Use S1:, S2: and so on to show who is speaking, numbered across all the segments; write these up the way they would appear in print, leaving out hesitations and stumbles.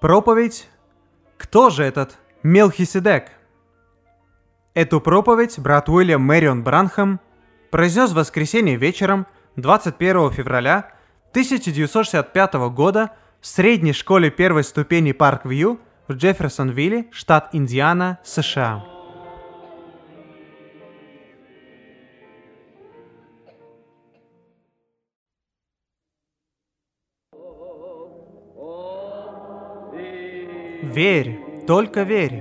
S1: Проповедь «Кто же этот Мелхиседек?». Эту проповедь брат Уильям Мэрион Бранхам произнес в воскресенье вечером 21 февраля 1965 года в средней школе первой ступени Парк-Вью в Джефферсонвилле, штат Индиана, США. Верь, только верь.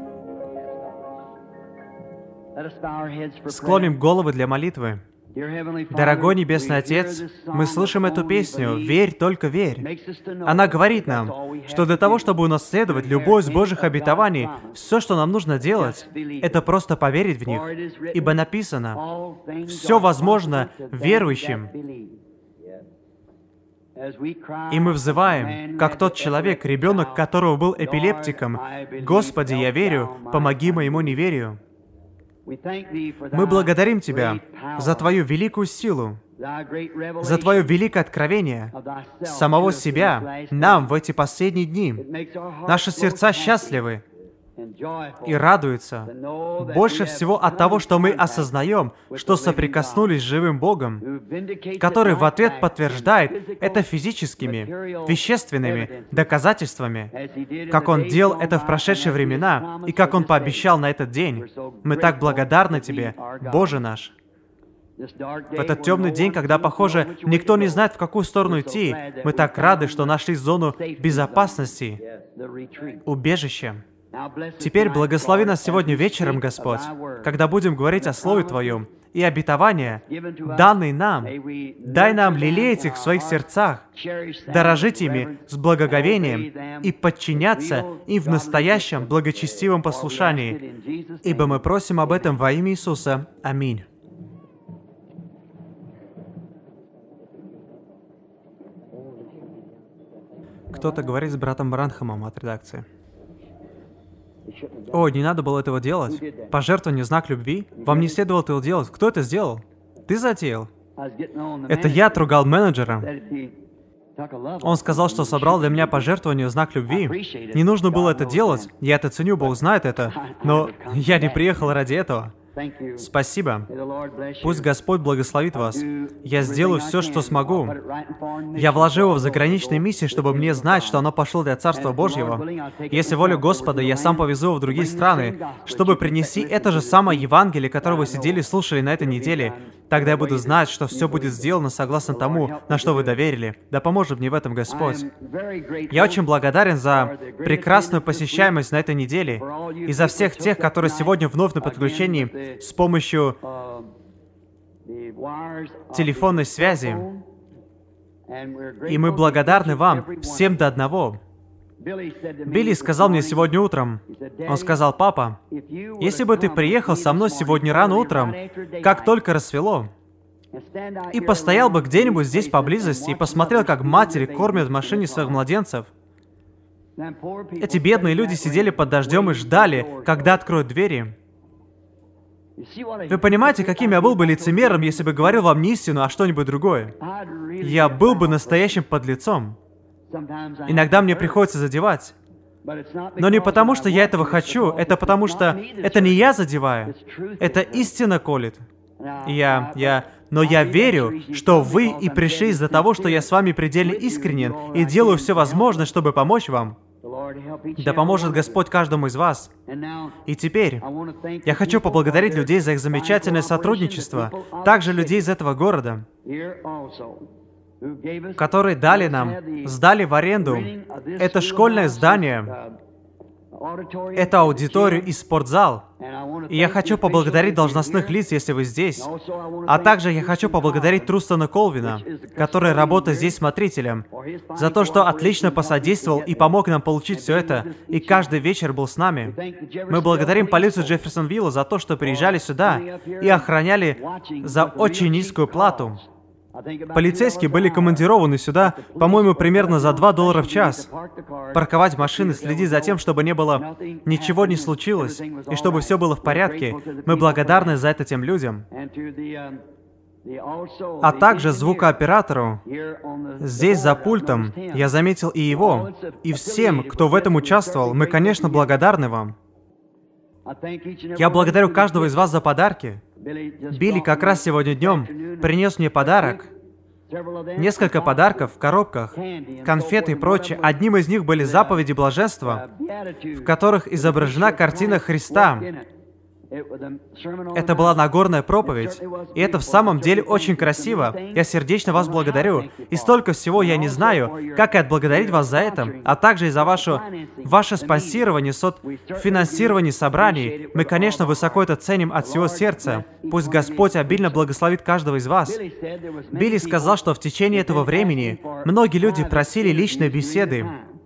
S1: Склоним головы для молитвы. Дорогой Небесный Отец, мы слышим эту песню «Верь, только верь». Она говорит нам, что для того, чтобы унаследовать любое из Божьих обетований, все, что нам нужно делать, это просто поверить в них. Ибо написано, все возможно верующим. И мы взываем, как тот человек, ребенок которого был эпилептиком, «Господи, я верю, помоги моему неверию». Мы благодарим Тебя за Твою великую силу, за Твое великое откровение самого себя нам в эти последние дни. Наши сердца счастливы и радуются больше всего от того, что мы осознаем, что соприкоснулись с живым Богом, который в ответ подтверждает это физическими, вещественными доказательствами, как Он делал это в прошедшие времена и как Он пообещал на этот день. Мы так благодарны Тебе, Боже наш. В этот темный день, когда, похоже, никто не знает, в какую сторону идти, мы так рады, что нашли зону безопасности, убежище. Теперь благослови нас сегодня вечером, Господь, когда будем говорить о Слове Твоем и обетования, данные нам. Дай нам лелеять их в своих сердцах, дорожить ими с благоговением и подчиняться им в настоящем благочестивом послушании. Ибо мы просим об этом во имя Иисуса. Аминь. Кто-то говорит с братом Бранхамом от редакции. О, не надо было этого делать. Пожертвование — знак любви. Вам не следовало этого делать. Кто это сделал? Ты затеял. Это я отругал менеджера. Он сказал, что собрал для меня пожертвование в знак любви. Не нужно было это делать. Я это ценю, Бог знает это. Но я не приехал ради этого. Спасибо. Пусть Господь благословит вас. Я сделаю все, что смогу. Я вложил его в заграничные миссии, чтобы мне знать, что оно пошло для Царства Божьего. Если воля Господа, я сам повезу его в другие страны, чтобы принести это же самое Евангелие, которое вы сидели и слушали на этой неделе. Тогда я буду знать, что все будет сделано согласно тому, на что вы доверили. Да поможет мне в этом Господь. Я очень благодарен за прекрасную посещаемость на этой неделе и за всех тех, которые сегодня вновь на подключении с помощью телефонной связи. И мы благодарны вам всем до одного. Билли сказал мне сегодня утром, он сказал: «Папа, если бы ты приехал со мной сегодня рано утром, как только рассвело, и постоял бы где-нибудь здесь поблизости и посмотрел, как матери кормят в машине своих младенцев. Эти бедные люди сидели под дождем и ждали, когда откроют двери. Вы понимаете, каким я был бы лицемером, если бы говорил вам не истину, а что-нибудь другое? Я был бы настоящим подлецом. Иногда мне приходится задевать. Но не потому, что я этого хочу, это потому, что это не я задеваю. Это истина колет. Но я верю, что вы и пришли из-за того, что я с вами предельно искренен и делаю все возможное, чтобы помочь вам. Да поможет Господь каждому из вас. И теперь я хочу поблагодарить людей за их замечательное сотрудничество, также людей из этого города, которые сдали в аренду это школьное здание, эту аудиторию и спортзал. И я хочу поблагодарить должностных лиц, если вы здесь. А также я хочу поблагодарить Трустона Колвина, который работает здесь смотрителем, за то, что отлично посодействовал и помог нам получить все это, и каждый вечер был с нами. Мы благодарим полицию Джефферсонвилла за то, что приезжали сюда и охраняли за очень низкую плату. Полицейские были командированы сюда, по-моему, примерно за $2 в час. Парковать машины, следить за тем, чтобы ничего не случилось, и чтобы все было в порядке. Мы благодарны за это тем людям. а также звукооператору. Здесь за пультом я заметил и его, и всем, кто в этом участвовал, мы, конечно, благодарны вам. Я благодарю каждого из вас за подарки. Билли как раз сегодня днем принес мне подарок. Несколько подарков в коробках, конфеты и прочее. Одним из них были заповеди блаженства, в которых изображена картина Христа. Это была Нагорная проповедь, и это в самом деле очень красиво. Я сердечно вас благодарю. И столько всего я не знаю, как и отблагодарить вас за это, а также и за ваше спонсирование, финансирование собраний. Мы, конечно, высоко это ценим от всего сердца. Пусть Господь обильно благословит каждого из вас. Билли сказал, что в течение этого времени многие люди просили личной беседы.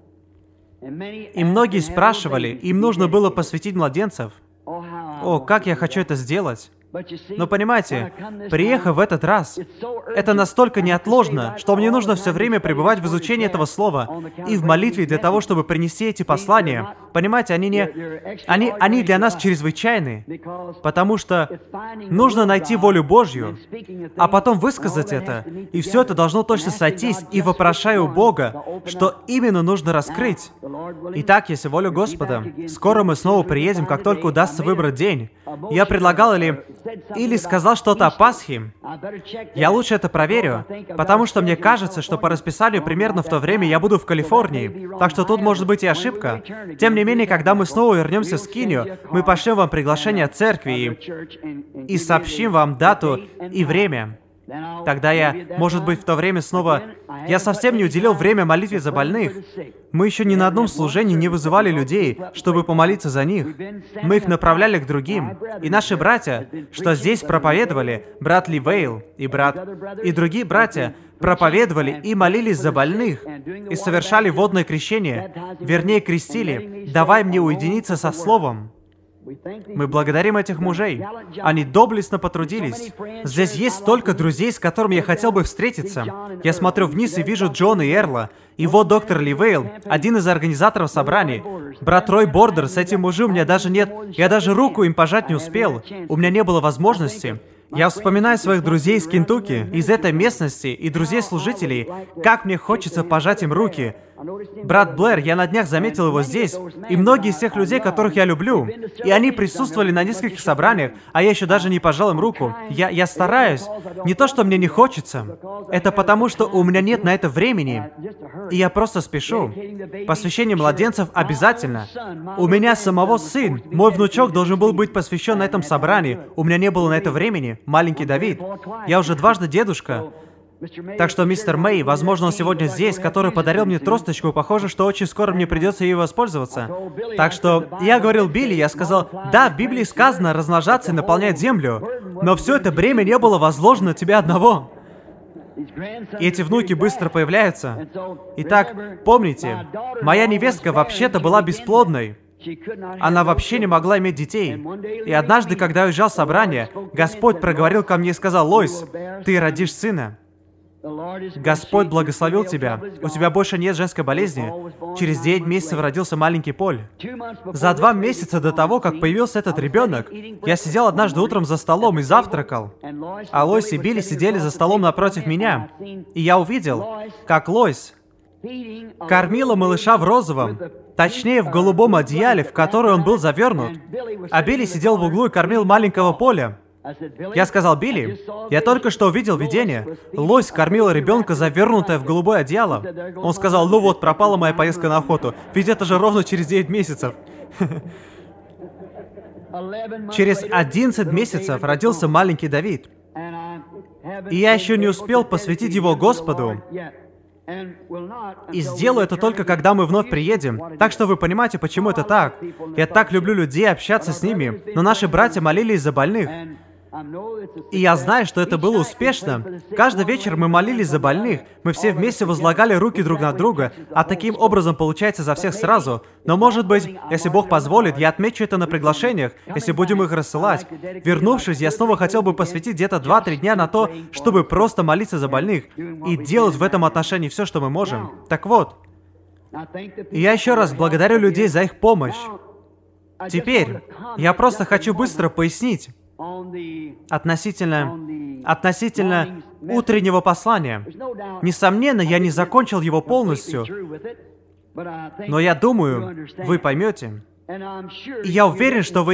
S1: И многие спрашивали, им нужно было посвятить младенцев. О, как я хочу это сделать! Но понимаете, приехав в этот раз, это настолько неотложно, что мне нужно все время пребывать в изучении этого слова и в молитве для того, чтобы принести эти послания. Понимаете, они для нас чрезвычайны, потому что нужно найти волю Божью, а потом высказать это, и все это должно точно сойтись, и вопрошая у Бога, что именно нужно раскрыть. Итак, если воля Господа, скоро мы снова приедем, как только удастся выбрать день. Я предлагал или сказал что-то о Пасхе. Я лучше это проверю, потому что мне кажется, что по расписанию примерно в то время я буду в Калифорнии, так что тут может быть и ошибка. Тем не менее, когда мы снова вернемся в Скинию, мы пошлем вам приглашение от церкви и сообщим вам дату и время. Тогда я, может быть, в то время снова... Я совсем не уделил время молитве за больных. Мы еще ни на одном служении не вызывали людей, чтобы помолиться за них. Мы их направляли к другим. И наши братья, что здесь проповедовали, брат Ли Вейл и другие братья, проповедовали и молились за больных, и совершали водное крещение, вернее, крестили, давая мне уединиться со Словом. Мы благодарим этих мужей. Они доблестно потрудились. Здесь есть столько друзей, с которыми я хотел бы встретиться. Я смотрю вниз и вижу Джона и Эрла. И вот доктор Ли Вейл, один из организаторов собраний. Брат Рой Бордер, с этим мужем у меня даже нет... Я даже руку им пожать не успел. У меня не было возможности. Я вспоминаю своих друзей из Кентукки, из этой местности, и друзей-служителей, как мне хочется пожать им руки. Брат Блэр, я на днях заметил его здесь, и многие из тех людей, которых я люблю, и они присутствовали на нескольких собраниях, а я еще даже не пожал им руку. Я стараюсь. Не то, что мне не хочется. Это потому, что у меня нет на это времени, и я просто спешу. Посвящение младенцев обязательно. У меня самого сын, мой внучок должен был быть посвящен на этом собрании. У меня не было на это времени. Маленький Давид. Я уже дважды дедушка. Так что мистер Мэй, возможно, он сегодня здесь, который подарил мне тросточку, похоже, что очень скоро мне придется ею воспользоваться. Так что я говорил Билли, я сказал, да, в Библии сказано размножаться и наполнять землю, но все это бремя не было возложено на тебя одного. И эти внуки быстро появляются. Итак, помните, моя невестка вообще-то была бесплодной. Она вообще не могла иметь детей. И однажды, когда я уезжал в собрание, Господь проговорил ко мне и сказал, «Лойс, ты родишь сына. Господь благословил тебя. У тебя больше нет женской болезни. Через 9 месяцев родился маленький Поль». За 2 месяца до того, как появился этот ребенок, я сидел однажды утром за столом и завтракал. А Лойс и Билли сидели за столом напротив меня. И я увидел, как Лойс кормила малыша в розовом, точнее, в голубом одеяле, в которое он был завернут. А Билли сидел в углу и кормил маленького Поля. Я сказал, Билли, я только что увидел видение. Лось кормила ребенка, завернутое в голубое одеяло. Он сказал, ну вот, пропала моя поездка на охоту. Ведь это же ровно через 9 месяцев. Через 11 месяцев родился маленький Давид. И я еще не успел посвятить его Господу. И сделаю это только, когда мы вновь приедем. Так что вы понимаете, почему это так. Я так люблю людей, общаться с ними. Но наши братья молились за больных. И я знаю, что это было успешно. Каждый вечер мы молились за больных. Мы все вместе возлагали руки друг на друга. А таким образом получается за всех сразу. Но может быть, если Бог позволит, я отмечу это на приглашениях, если будем их рассылать. Вернувшись, я снова хотел бы посвятить где-то 2-3 дня на то, чтобы просто молиться за больных и делать в этом отношении все, что мы можем. Так вот, я еще раз благодарю людей за их помощь. Теперь я просто хочу быстро пояснить относительно утреннего послания. Несомненно, я не закончил его полностью, но я думаю, вы поймете. И я уверен, что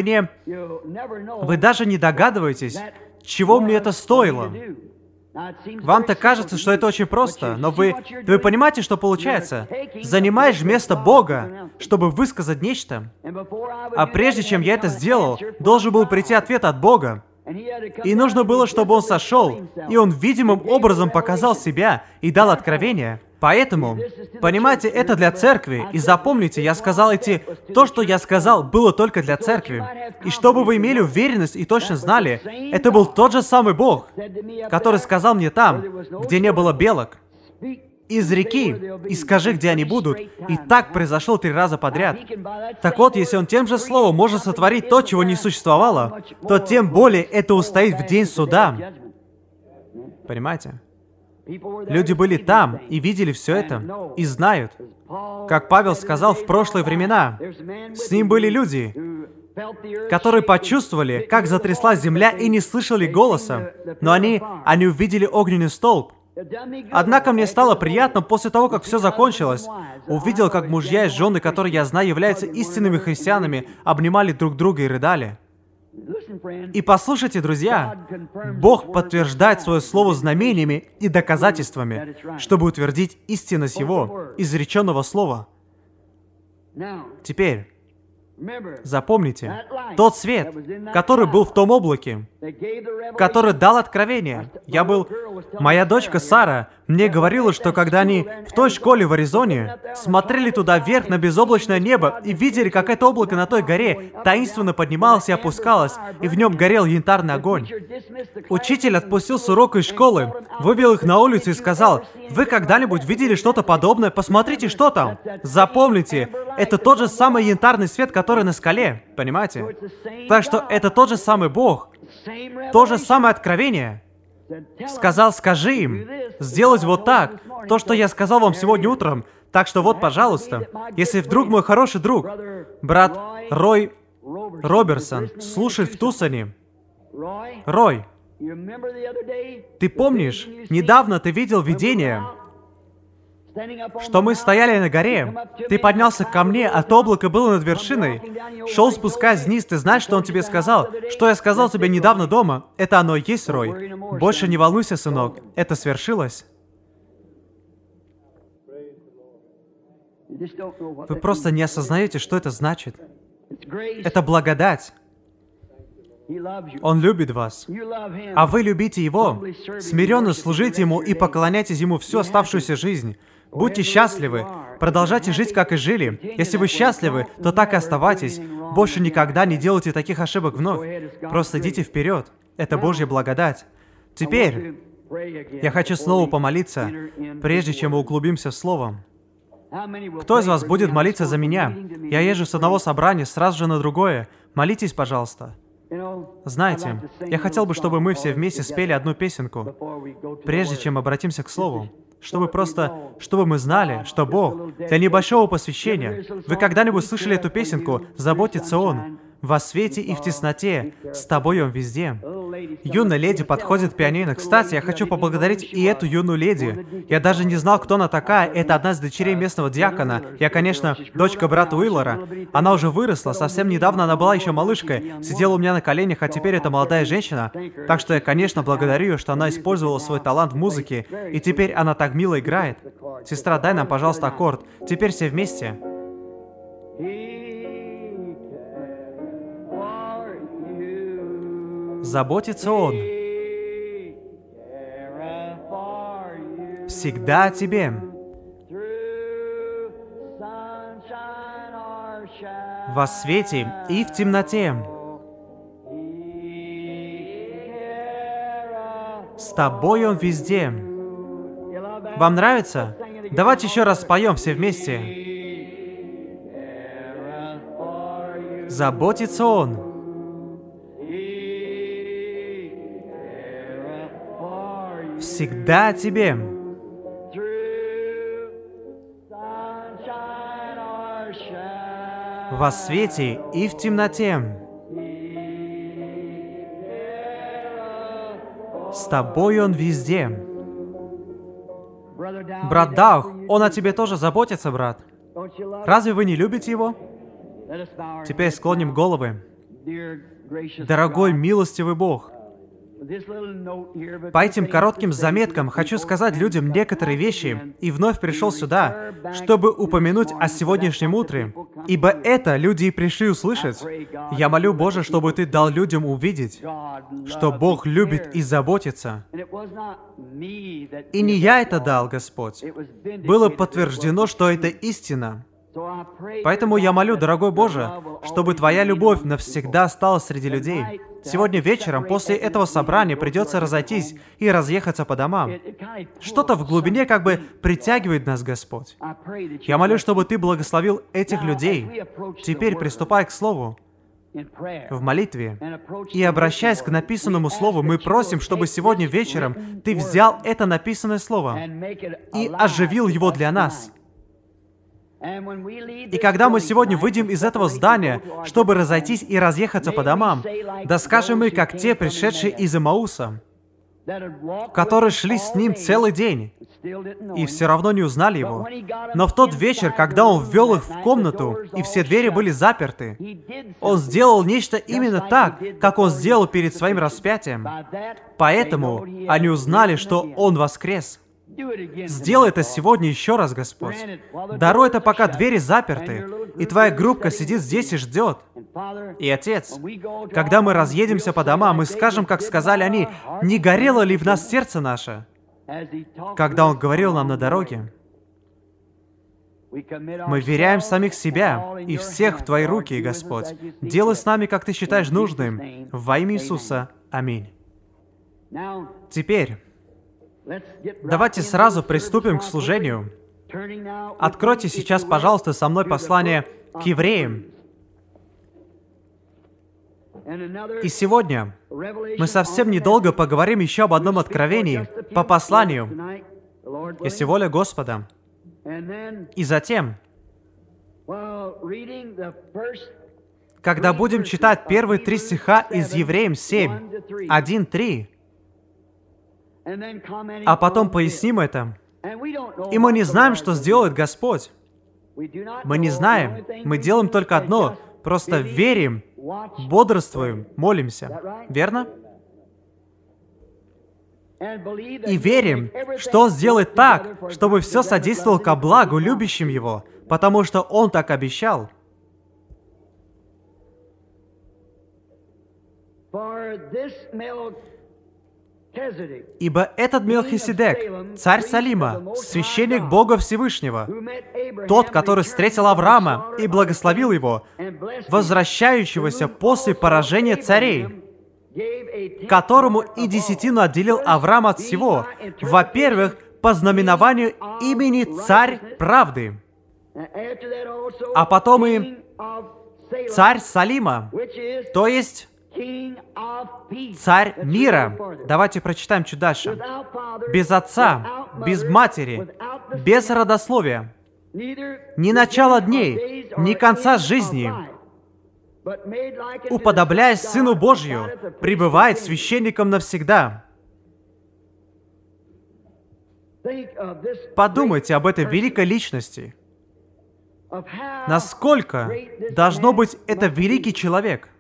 S1: вы даже не догадываетесь, чего мне это стоило. Вам-то кажется, что это очень просто, но вы понимаете, что получается? Занимаешь место Бога, чтобы высказать нечто. А прежде чем я это сделал, должен был прийти ответ от Бога. И нужно было, чтобы Он сошел, и Он видимым образом показал себя и дал откровение. Поэтому, понимаете, это для церкви. И запомните, я сказал то, что я сказал, было только для церкви. И чтобы вы имели уверенность и точно знали, это был тот же самый Бог, который сказал мне там, где не было белок, из реки, и скажи, где они будут. И так произошло 3 раза подряд. Так вот, если Он тем же словом может сотворить то, чего не существовало, то тем более это устоит в день суда. Понимаете? Люди были там и видели все это, и знают. Как Павел сказал в прошлые времена, с ним были люди, которые почувствовали, как затряслась земля и не слышали голоса, но они увидели огненный столб. Однако мне стало приятно после того, как все закончилось. Увидел, как мужья и жены, которые я знаю являются истинными христианами, обнимали друг друга и рыдали. И послушайте, друзья, Бог подтверждает свое слово знамениями и доказательствами, чтобы утвердить истинность Его, изреченного слова. Теперь, запомните, тот свет, который был в том облаке, который дал откровение. Моя дочка Сара мне говорила, что когда они в той школе в Аризоне смотрели туда вверх на безоблачное небо и видели, как это облако на той горе таинственно поднималось и опускалось, и в нем горел янтарный огонь. Учитель отпустил с урока из школы, вывел их на улицу и сказал: «Вы когда-нибудь видели что-то подобное? Посмотрите, что там!» Запомните, это тот же самый янтарный свет, который на скале. Понимаете? Так что это тот же самый Бог, то же самое откровение. Сказал: скажи им сделать вот так, то, что я сказал вам сегодня утром. Так что вот, пожалуйста, если вдруг мой хороший друг, брат Рой Роберсон, слушает в Тусоне. Рой, ты помнишь, недавно ты видел видение, что мы стояли на горе, ты поднялся ко мне, а то облако было над вершиной, шел спускаясь вниз, ты знаешь, что он тебе сказал? Что я сказал тебе недавно дома? Это оно и есть, Рой. Больше не волнуйся, сынок, это свершилось. Вы просто не осознаете, что это значит. Это благодать. Он любит вас, а вы любите Его. Смиренно служите Ему и поклоняйтесь Ему всю оставшуюся жизнь. Будьте счастливы, продолжайте жить, как и жили. Если вы счастливы, то так и оставайтесь. Больше никогда не делайте таких ошибок вновь. Просто идите вперед. Это Божья благодать. Теперь я хочу снова помолиться, прежде чем мы углубимся в Слово. Кто из вас будет молиться за меня? Я езжу с одного собрания сразу же на другое. Молитесь, пожалуйста. Знаете, я хотел бы, чтобы мы все вместе спели одну песенку, прежде чем обратимся к Слову. Чтобы мы знали, что Бог для небольшого посвящения. Вы когда-нибудь слышали эту песенку «Заботится Он»? Во свете и в тесноте, с тобой Он везде. Юная леди подходит к пианино. Кстати, я хочу поблагодарить и эту юную леди. Я даже не знал, кто она такая. Это одна из дочерей местного диакона. Я, конечно, дочка брата Уиллера. Она уже выросла. Совсем недавно она была еще малышкой. Сидела у меня на коленях, а теперь это молодая женщина. Так что я, конечно, благодарю ее, что она использовала свой талант в музыке. И теперь она так мило играет. Сестра, дай нам, пожалуйста, аккорд. Теперь все вместе. Заботится Он. Всегда о тебе. Во свете и в темноте. С тобой Он везде. Вам нравится? Давайте еще раз споем все вместе. Заботится Он. Всегда о тебе. Во свете и в темноте. с тобой Он везде. Брат Даух, он о тебе тоже заботится, брат. Разве вы не любите его? Теперь склоним головы. Дорогой, милостивый Бог, по этим коротким заметкам хочу сказать людям некоторые вещи, и вновь пришел сюда, чтобы упомянуть о сегодняшнем утре, ибо это люди и пришли услышать. Я молю, Боже, чтобы Ты дал людям увидеть, что Бог любит и заботится. И не я это дал, Господь. Было подтверждено, что это истина. Поэтому я молю, дорогой Боже, чтобы Твоя любовь навсегда осталась среди людей. Сегодня вечером, после этого собрания, придется разойтись и разъехаться по домам. Что-то в глубине как бы притягивает нас, Господь. Я молю, чтобы Ты благословил этих людей. Теперь приступай к Слову в молитве. И обращаясь к написанному Слову, мы просим, чтобы сегодня вечером Ты взял это написанное Слово и оживил его для нас. И когда мы сегодня выйдем из этого здания, чтобы разойтись и разъехаться по домам, да скажем мы, как те, пришедшие из Эмауса, которые шли с Ним целый день, и все равно не узнали Его. Но в тот вечер, когда Он ввел их в комнату, и все двери были заперты, Он сделал нечто именно так, как Он сделал перед Своим распятием. Поэтому они узнали, что Он воскрес. Сделай это сегодня еще раз, Господь. Даруй это, пока двери заперты, и Твоя группка сидит здесь и ждет. И, Отец, когда мы разъедемся по домам, мы скажем, как сказали они, не горело ли в нас сердце наше, когда Он говорил нам на дороге. Мы веряем самих себя и всех в Твои руки, Господь. Делай с нами, как Ты считаешь нужным. Во имя Иисуса. Аминь. Теперь, давайте сразу приступим к служению. Откройте сейчас, пожалуйста, со мной послание к евреям. И сегодня мы совсем недолго поговорим еще об одном откровении по посланию, если воля Господа. И затем, когда будем читать первые 3 стиха из Евреям 7, 1-3, а потом поясним это. И мы не знаем, что сделает Господь. Мы не знаем. Мы делаем только одно. Просто верим, бодрствуем, молимся. Верно? И верим, что Он сделает так, чтобы все содействовало ко благу любящим Его, потому что Он так обещал. Ибо этот Мелхиседек, царь Салима, священник Бога Всевышнего, тот, который встретил Авраама и благословил его, возвращающегося после поражения царей, которому и десятину отделил Авраам от всего, во-первых, по знаменованию имени Царь Правды, а потом и Царь Салима, то есть Царь мира. Давайте прочитаем чуть дальше. Без отца, без матери, без родословия, ни начала дней, ни конца жизни, уподобляясь Сыну Божию, пребывает священником навсегда. Подумайте об этой великой личности. Насколько должно быть это великий человек?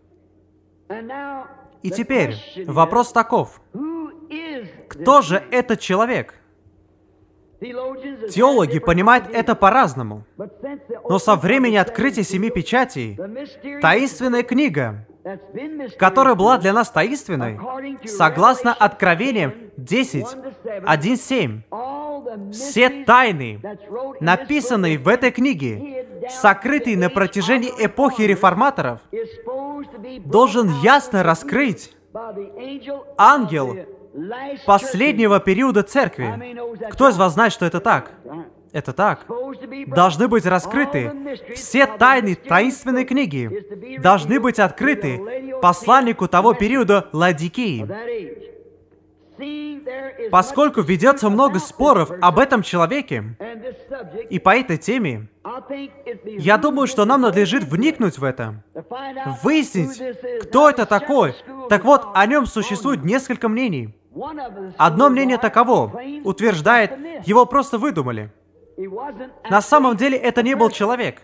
S1: И теперь вопрос таков. Кто же этот человек? Теологи понимают это по-разному. Но со времени открытия 7 печатей, таинственная книга, которая была для нас таинственной, согласно Откровениям 10, 1:7, все тайны, написанные в этой книге, сокрытые на протяжении эпохи реформаторов, должен ясно раскрыть ангел последнего периода церкви. Кто из вас знает, что это так? Это так. Должны быть раскрыты все тайны таинственной книги. Должны быть открыты посланнику того периода Ладикии. Поскольку ведется много споров об этом человеке и по этой теме, я думаю, что нам надлежит вникнуть в это, выяснить, кто это такой. Так вот, о нем существует несколько мнений. Одно мнение таково, утверждает, его просто выдумали. На самом деле это не был человек.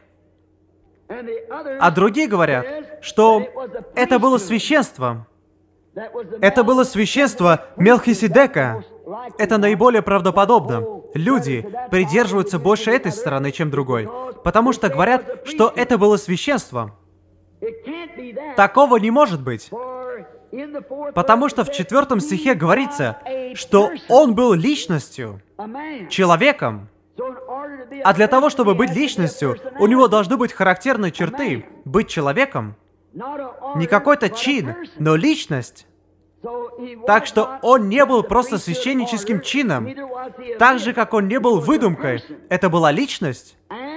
S1: А другие говорят, что это было священство. Это было священство Мелхиседека. Это наиболее правдоподобно. Люди придерживаются больше этой стороны, чем другой, потому что говорят, что это было священство. Такого не может быть. Потому что в 4 стихе говорится, что он был личностью, человеком. А для того, чтобы быть личностью, у него должны быть характерные черты. Быть человеком. Не какой-то чин, но личность. Так что он не был просто священническим чином. Так же, как он не был выдумкой. Это была личность.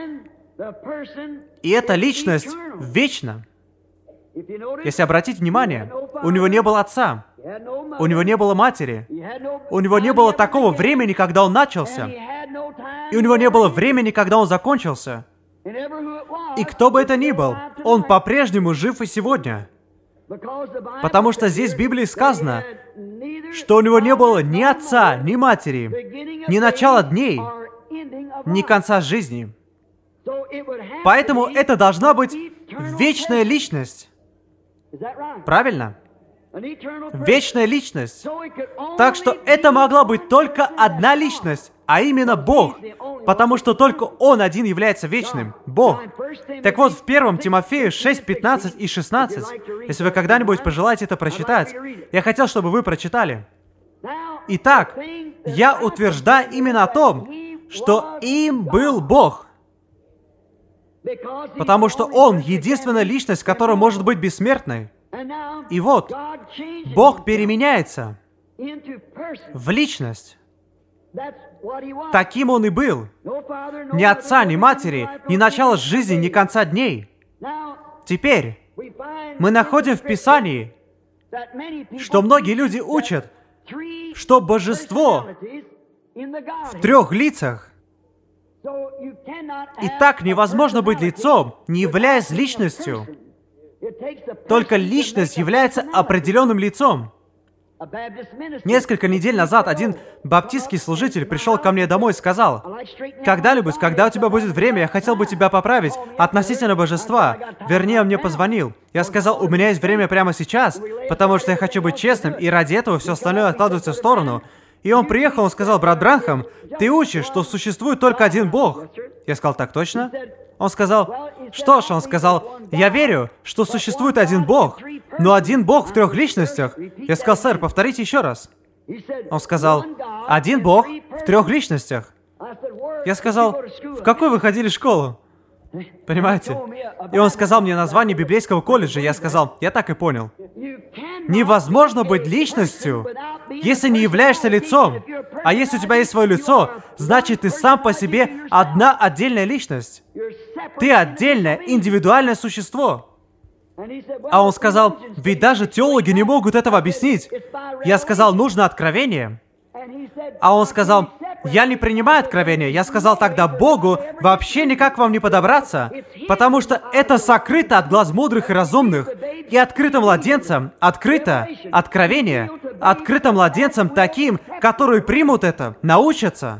S1: И эта личность вечна. Если обратить внимание, у него не было отца. У него не было матери. У него не было такого времени, когда он начался. И у него не было времени, когда он закончился. И кто бы это ни был, он по-прежнему жив и сегодня. Потому что здесь в Библии сказано, что у него не было ни отца, ни матери, ни начала дней, ни конца жизни. Поэтому это должна быть вечная личность. Правильно? Вечная личность. Так что это могла быть только одна личность, а именно Бог, потому что только Он один является вечным. Бог. Так вот, в 1 Тимофею 6, 15 и 16, если вы когда-нибудь пожелаете это прочитать, я хотел, чтобы вы прочитали. Итак, я утверждаю именно о том, что им был Бог, потому что Он единственная личность, которая может быть бессмертной. И вот, Бог переменяется в личность. Таким Он и был. Ни отца, ни матери, ни начала жизни, ни конца дней. Теперь мы находим в Писании, что многие люди учат, что божество в 3 лицах. И так невозможно быть лицом, не являясь личностью. Только личность является определенным лицом. Несколько недель назад один баптистский служитель пришел ко мне домой и сказал: «Когда-нибудь, когда у тебя будет время, я хотел бы тебя поправить относительно божества». Вернее, он мне позвонил. Я сказал: «У меня есть время прямо сейчас, потому что я хочу быть честным, и ради этого все остальное откладывается в сторону». И он приехал, он сказал: «Брат Бранхам, ты учишь, что существует только один Бог». Я сказал: «Так точно?» Он сказал: «Что ж», он сказал, «я верю, что существует один Бог, но один Бог в 3 личностях». Я сказал: «Сэр, повторите еще раз». Он сказал: «Один Бог в 3 личностях». Я сказал: «В какой вы ходили школу?» Понимаете? И он сказал мне название библейского колледжа. Я сказал: «Я так и понял». Невозможно быть личностью, если не являешься лицом. А если у тебя есть свое лицо, значит, ты сам по себе одна отдельная личность. Ты отдельное, индивидуальное существо. А он сказал: «Ведь даже теологи не могут этого объяснить». Я сказал: «Нужно откровение». А он сказал: «Я не принимаю откровения». Я сказал: «Тогда Богу вообще никак вам не подобраться, потому что это сокрыто от глаз мудрых и разумных, и открыто младенцам, открыто, откровение, открыто младенцам таким, которые примут это, научатся».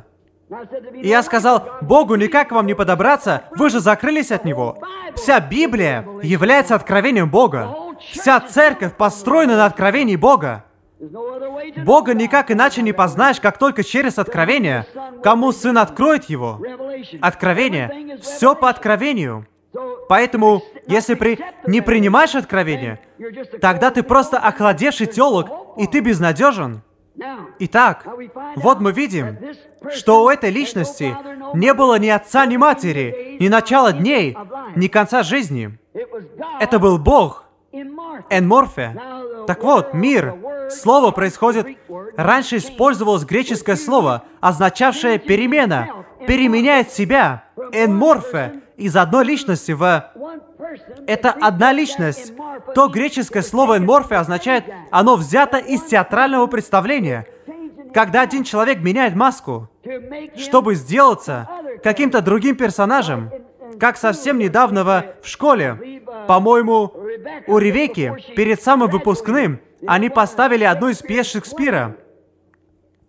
S1: И я сказал: «Богу никак вам не подобраться, вы же закрылись от Него. Вся Библия является откровением Бога. Вся церковь построена на откровении Бога. Бога никак иначе не познаешь, как только через откровение. Кому Сын откроет Его? Откровение. Все по откровению. Поэтому, если не принимаешь откровение, тогда ты просто охладевший теолог, и ты безнадежен. Итак, вот мы видим, что у этой личности не было ни отца, ни матери, ни начала дней, ни конца жизни. Это был Бог. Энморфе. Так вот, мир. Слово происходит... Раньше использовалось греческое слово, означавшее перемена. Переменяет себя. Энморфе. Из одной личности в... Это одна личность. То греческое слово «энморфе» означает, оно взято из театрального представления. Когда один человек меняет маску, чтобы сделаться каким-то другим персонажем, как совсем недавно в школе, по-моему, у Ревекки, перед самым выпускным, они поставили одну из пьес Шекспира.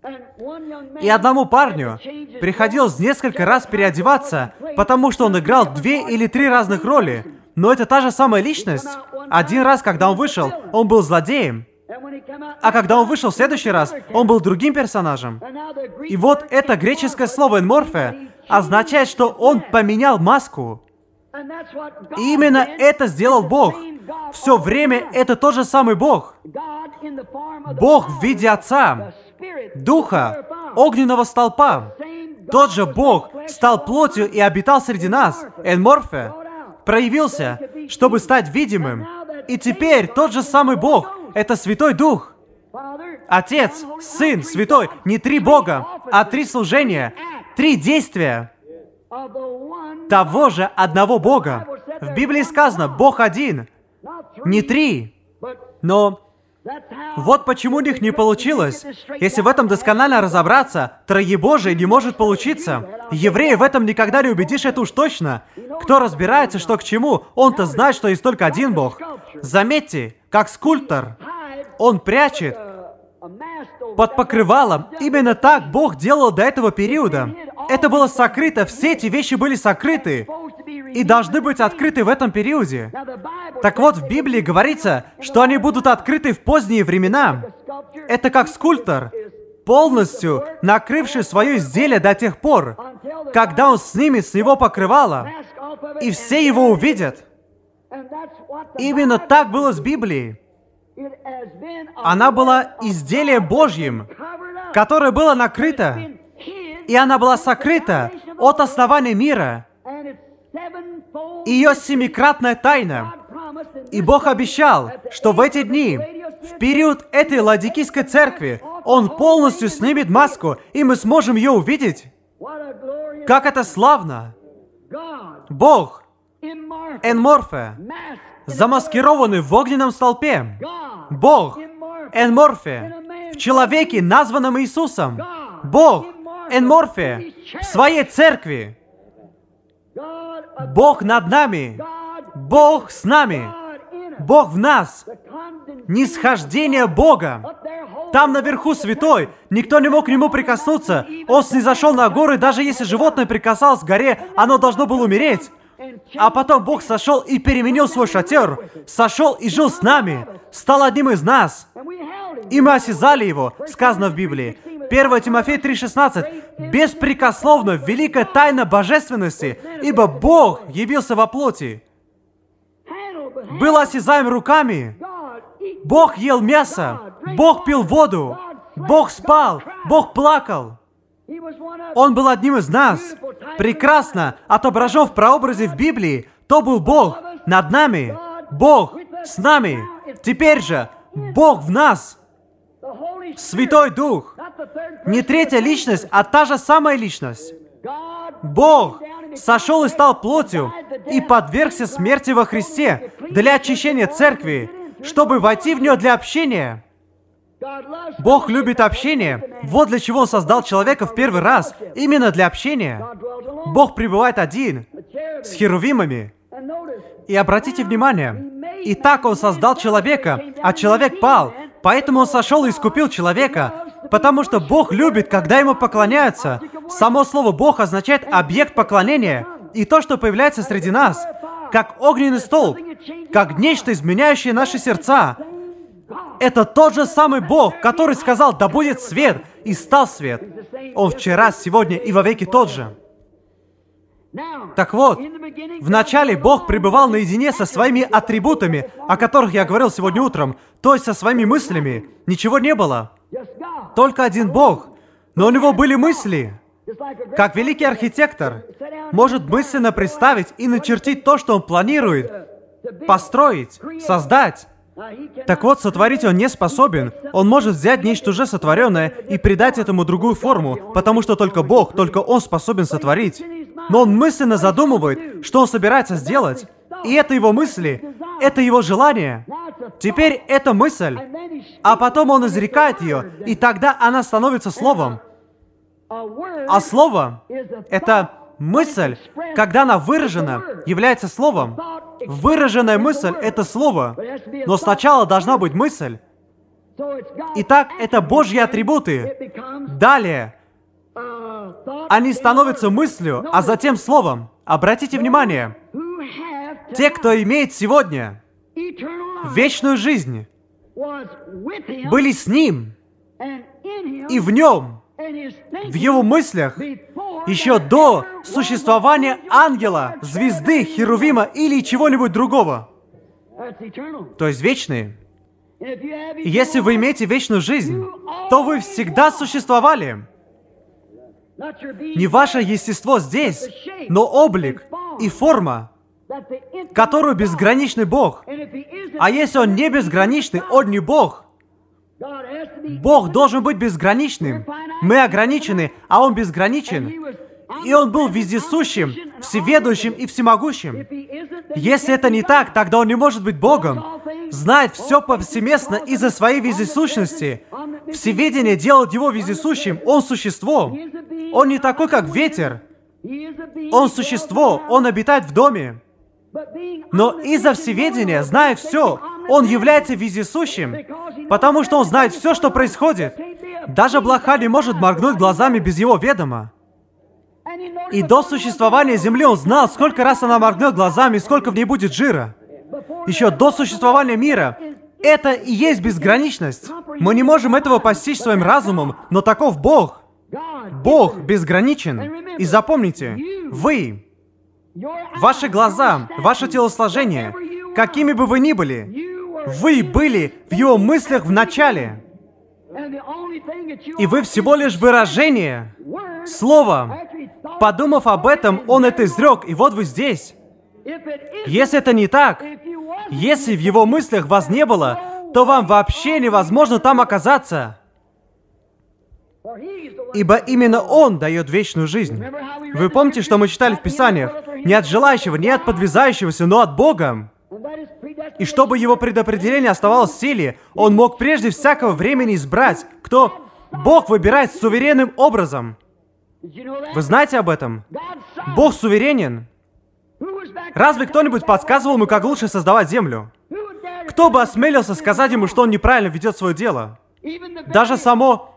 S1: И одному парню приходилось несколько раз переодеваться, потому что он играл 2 или 3 разных роли. Но это та же самая личность. Один раз, когда он вышел, он был злодеем. А когда он вышел в следующий раз, он был другим персонажем. И вот это греческое слово «энморфе» означает, что он поменял маску. И именно это сделал Бог. Все время это тот же самый Бог. Бог в виде Отца, Духа, огненного столпа. Тот же Бог стал плотью и обитал среди нас, энморфе, проявился, чтобы стать видимым. И теперь тот же самый Бог — это Святой Дух. Отец, Сын, Святой. Не 3 Бога, а 3 служения, 3 действия того же одного Бога. В Библии сказано, Бог один, не 3. Но вот почему у них не получилось. Если в этом досконально разобраться, Троебожие не может получиться. Евреи в этом никогда не убедишь, это уж точно. Кто разбирается, что к чему, он-то знает, что есть только один Бог. Заметьте, как скульптор, он прячет под покрывалом. Именно так Бог делал до этого периода. Это было сокрыто, все эти вещи были сокрыты и должны быть открыты в этом периоде. Так вот, в Библии говорится, что они будут открыты в поздние времена. Это как скульптор, полностью накрывший свое изделие до тех пор, когда он снимет с него покрывало, и все его увидят. Именно так было с Библией. Она была изделием Божьим, которое было накрыто, и она была сокрыта от основания мира. Ее 7-кратная тайна. И Бог обещал, что в эти дни, в период этой Ладикийской церкви, Он полностью снимет маску, и мы сможем ее увидеть. Как это славно! Бог, энморфе, замаскированный в огненном столпе. Бог, энморфе, в человеке, названном Иисусом. Бог, энморфе, в своей церкви. Бог над нами. Бог с нами. Бог в нас. Нисхождение Бога. Там наверху святой. Никто не мог к нему прикоснуться. Он снизошел на горы, даже если животное прикасалось к горе, оно должно было умереть. А потом Бог сошел и переменил свой шатер. Сошел и жил с нами. Стал одним из нас. И мы осязали его, сказано в Библии. 1 Тимофея 3,16. Беспрекословно великая тайна божественности, ибо Бог явился во плоти. Был осязаем руками. Бог ел мясо. Бог пил воду. Бог спал. Бог плакал. Он был одним из нас. Прекрасно отображен в прообразе в Библии. То был Бог над нами. Бог с нами. Теперь же Бог в нас. Святой Дух. Не 3-я личность, а та же самая личность. Бог сошел и стал плотью и подвергся смерти во Христе для очищения церкви, чтобы войти в нее для общения. Бог любит общение. Вот для чего Он создал человека в первый раз. Именно для общения. Бог пребывает один, с херувимами. И обратите внимание, и так Он создал человека, а человек пал. Поэтому Он сошел и искупил человека. Потому что Бог любит, когда Ему поклоняются. Само слово «Бог» означает объект поклонения. И то, что появляется среди нас, как огненный столб, как нечто, изменяющее наши сердца. Это тот же самый Бог, который сказал: «Да будет свет», и стал свет. Он вчера, сегодня и вовеки тот же. Так вот, вначале Бог пребывал наедине со своими атрибутами, о которых я говорил сегодня утром, то есть со своими мыслями. Ничего не было. Только один Бог. Но у Него были мысли. Как великий архитектор может мысленно представить и начертить то, что он планирует, построить, создать. Так вот, сотворить Он не способен. Он может взять нечто уже сотворенное и придать этому другую форму, потому что только Бог, только Он способен сотворить. Но Он мысленно задумывает, что Он собирается сделать. И это Его мысли, это Его желание. Теперь это мысль, а потом Он изрекает ее, и тогда она становится словом. А слово — это мысль, когда она выражена, является словом. Выраженная мысль — это слово. Но сначала должна быть мысль. Итак, это Божьи атрибуты. Далее, они становятся мыслью, а затем словом. Обратите внимание, те, кто имеет сегодня вечную жизнь, были с Ним и в Нем, в Его мыслях, еще до существования ангела, звезды, херувима или чего-нибудь другого. То есть вечные. И если вы имеете вечную жизнь, то вы всегда существовали. Не ваше естество здесь, но облик и форма, которую безграничный Бог. А если Он не безграничный, Он не Бог. Бог должен быть безграничным. Мы ограничены, а Он безграничен. И Он был вездесущим, всеведущим и всемогущим. Если это не так, тогда Он не может быть Богом. Знает все повсеместно из-за своей вездесущности. Всеведение делает Его вездесущим. Он существо. Он не такой, как ветер. Он существо. Он обитает в доме. Но из-за всеведения, зная все, Он является вездесущим, потому что Он знает все, что происходит. Даже блоха не может моргнуть глазами без Его ведома. И до существования Земли Он знал, сколько раз она моргнет глазами и сколько в ней будет жира. Еще до существования мира. Это и есть безграничность. Мы не можем этого постичь своим разумом, но таков Бог. Бог безграничен. И запомните, вы, ваши глаза, ваше телосложение, какими бы вы ни были, вы были в Его мыслях в начале. И вы всего лишь выражение, слово. Подумав об этом, Он это изрек, и вот вы здесь. Если это не так, если в Его мыслях вас не было, то вам вообще невозможно там оказаться. Ибо именно Он дает вечную жизнь. Вы помните, что мы читали в Писаниях? Не от желающего, не от подвязающегося, но от Бога. И чтобы Его предопределение оставалось в силе, Он мог прежде всякого времени избрать, кто Бог выбирает суверенным образом. Вы знаете об этом? Бог суверенен. Разве кто-нибудь подсказывал ему, как лучше создавать землю? Кто бы осмелился сказать ему, что он неправильно ведет свое дело? Даже само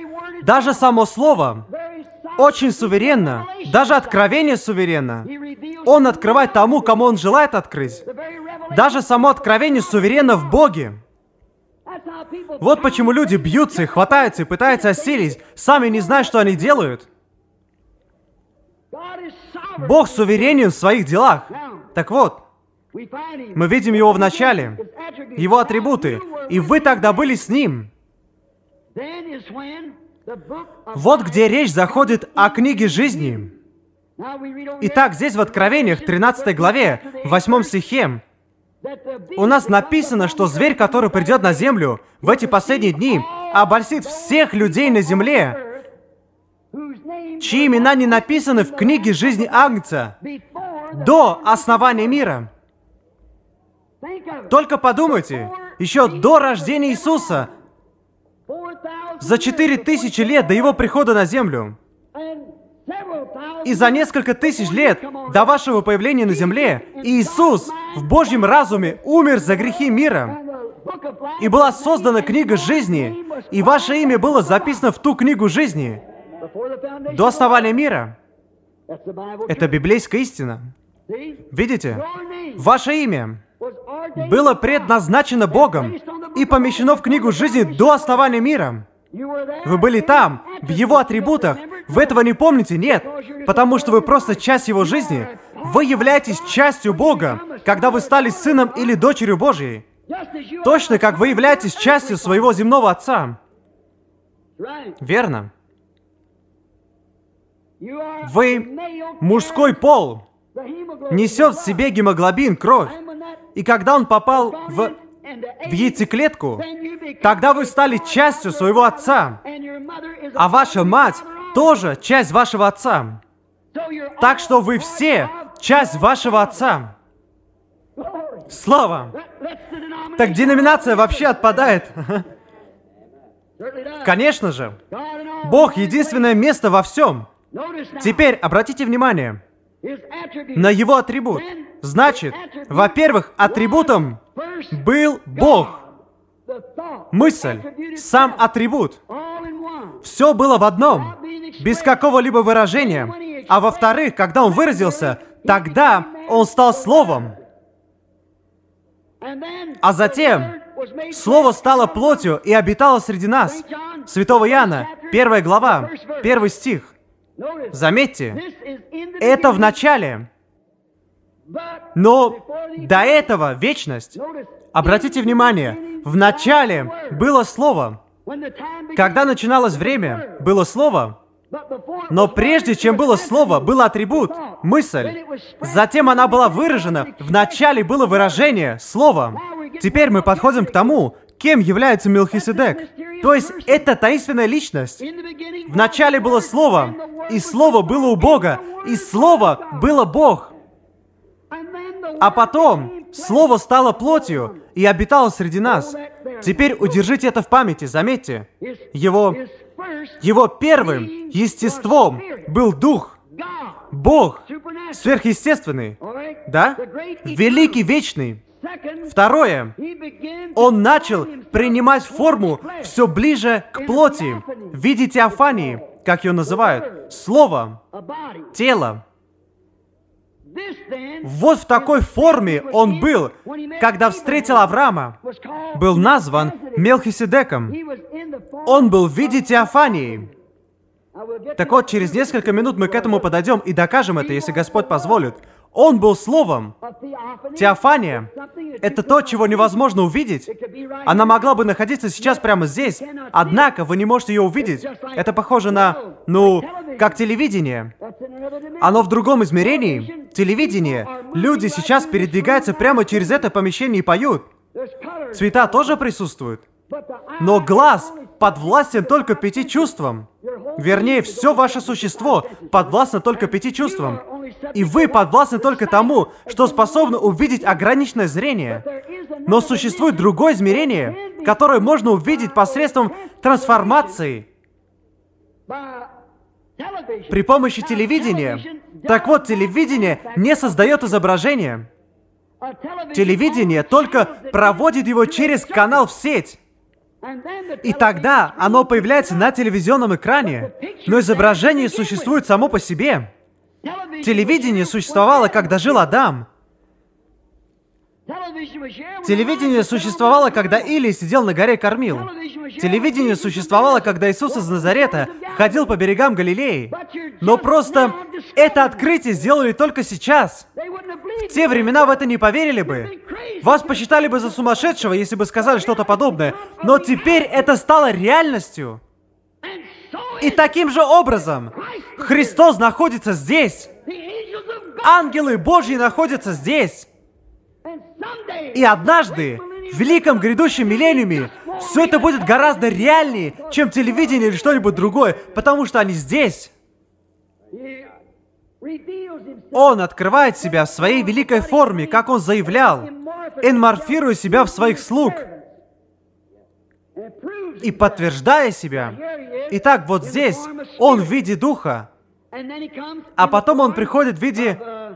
S1: слово очень суверенно. Даже откровение суверенно. Он открывает тому, кому Он желает открыть. Даже само откровение суверенно в Боге. Вот почему люди бьются и хватаются и пытаются осилить, сами не зная, что они делают. Бог суверенен в своих делах. Так вот, мы видим Его в начале, Его атрибуты, и вы тогда были с Ним. Вот где речь заходит о книге жизни. Итак, здесь в Откровениях, 13 главе, 8 стихе, у нас написано, что зверь, который придет на землю в эти последние дни, обольстит всех людей на земле, чьи имена не написаны в книге жизни Агнца до основания мира. Только подумайте, еще до рождения Иисуса, за 4000 лет до Его прихода на землю, и за несколько тысяч лет до вашего появления на земле, Иисус в Божьем разуме умер за грехи мира. И была создана книга жизни, и ваше имя было записано в ту книгу жизни до основания мира. Это библейская истина. Видите? Ваше имя было предназначено Богом и помещено в книгу жизни до основания мира. Вы были там, в Его атрибутах. Вы этого не помните? Нет. Потому что вы просто часть Его жизни. Вы являетесь частью Бога, когда вы стали сыном или дочерью Божьей. Точно как вы являетесь частью своего земного отца. Верно. Вы, мужской пол, несет в себе гемоглобин, кровь. И когда он попал в яйцеклетку, тогда вы стали частью своего отца. А ваша мать тоже часть вашего отца. Так что вы все часть вашего отца. Слава! Так деноминация вообще отпадает. Конечно же. Бог — единственное место во всем. Теперь обратите внимание на Его атрибут. Значит, во-первых, атрибутом был Бог. мысль, сам атрибут. Все было в одном, без какого-либо выражения. А во-вторых, когда Он выразился, тогда Он стал Словом. А затем Слово стало плотью и обитало среди нас. Святого Иоанна, 1 глава, 1 стих. Заметьте, это в начале. Но до этого вечность. Обратите внимание, в начале было Слово. Когда начиналось время, было Слово. Но прежде чем было Слово, был атрибут, мысль. Затем она была выражена. В начале было выражение, Слово. Теперь мы подходим к тому, кем является Мелхиседек. То есть это таинственная личность. В начале было Слово, и Слово было у Бога, и Слово было Бог. А потом Слово стало плотью и обитало среди нас. Теперь удержите это в памяти, заметьте. Его первым естеством был Дух, Бог, сверхъестественный, да? Великий, вечный. Второе, Он начал принимать форму все ближе к плоти, в виде теофании, как ее называют, Слово, тело. Вот в такой форме Он был, когда встретил Авраама, был назван Мелхиседеком. Он был в виде теофании. Так вот, через несколько минут мы к этому подойдем и докажем это, если Господь позволит. Он был Словом. Теофания — это то, чего невозможно увидеть. Она могла бы находиться сейчас прямо здесь, однако вы не можете ее увидеть. Это похоже на, как телевидение. Оно в другом измерении. Телевидение. Люди сейчас передвигаются прямо через это помещение и поют. Цвета тоже присутствуют. Но глаз подвластен только 5 чувствам. Вернее, все ваше существо подвластно только 5 чувствам. И вы подвластны только тому, что способны увидеть ограниченное зрение. Но существует другое измерение, которое можно увидеть посредством трансформации. При помощи телевидения. Так вот, телевидение не создает изображение. Телевидение только проводит его через канал в сеть. И тогда оно появляется на телевизионном экране, но изображение существует само по себе. Телевидение существовало, когда жил Адам. Телевидение существовало, когда Илия сидел на горе и кормил. Телевидение существовало, когда Иисус из Назарета ходил по берегам Галилеи. Но просто это открытие сделали только сейчас. В те времена в это не поверили бы. Вас посчитали бы за сумасшедшего, если бы сказали что-то подобное. Но теперь это стало реальностью. И таким же образом Христос находится здесь. Ангелы Божьи находятся здесь. И однажды, в великом грядущем миллениуме, все это будет гораздо реальнее, чем телевидение или что-нибудь другое, потому что они здесь. Он открывает себя в своей великой форме, как Он заявлял, энморфируя себя в своих слуг и подтверждая себя. Итак, вот здесь Он в виде Духа, а потом Он приходит в виде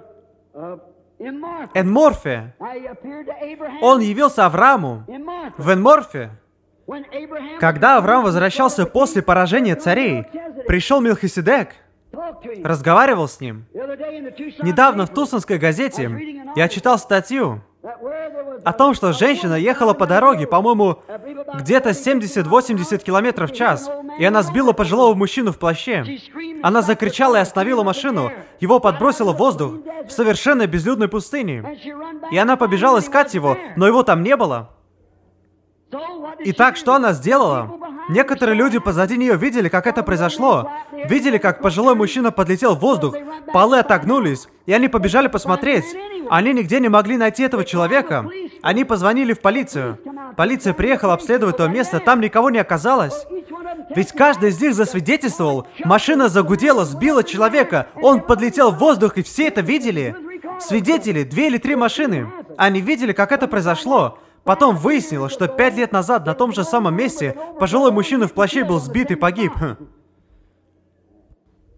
S1: энморфе. Он явился Аврааму в энморфе. Когда Авраам возвращался после поражения царей, пришел Мелхиседек, разговаривал с ним. Недавно в Тусонской газете я читал статью о том, что женщина ехала по дороге, по-моему, где-то 70-80 км в час, и она сбила пожилого мужчину в плаще. Она закричала и остановила машину. Его подбросило в воздух в совершенно безлюдной пустыне. И она побежала искать его, но его там не было. Итак, что она сделала? Некоторые люди позади нее видели, как это произошло. Видели, как пожилой мужчина подлетел в воздух, полы отогнулись, и они побежали посмотреть. Они нигде не могли найти этого человека. Они позвонили в полицию. Полиция приехала обследовать то место, там никого не оказалось. Ведь каждый из них засвидетельствовал. Машина загудела, сбила человека, он подлетел в воздух, и все это видели. Свидетели, 2 или 3 машины. Они видели, как это произошло. Потом выяснилось, что 5 лет назад на том же самом месте пожилой мужчина в плаще был сбит и погиб.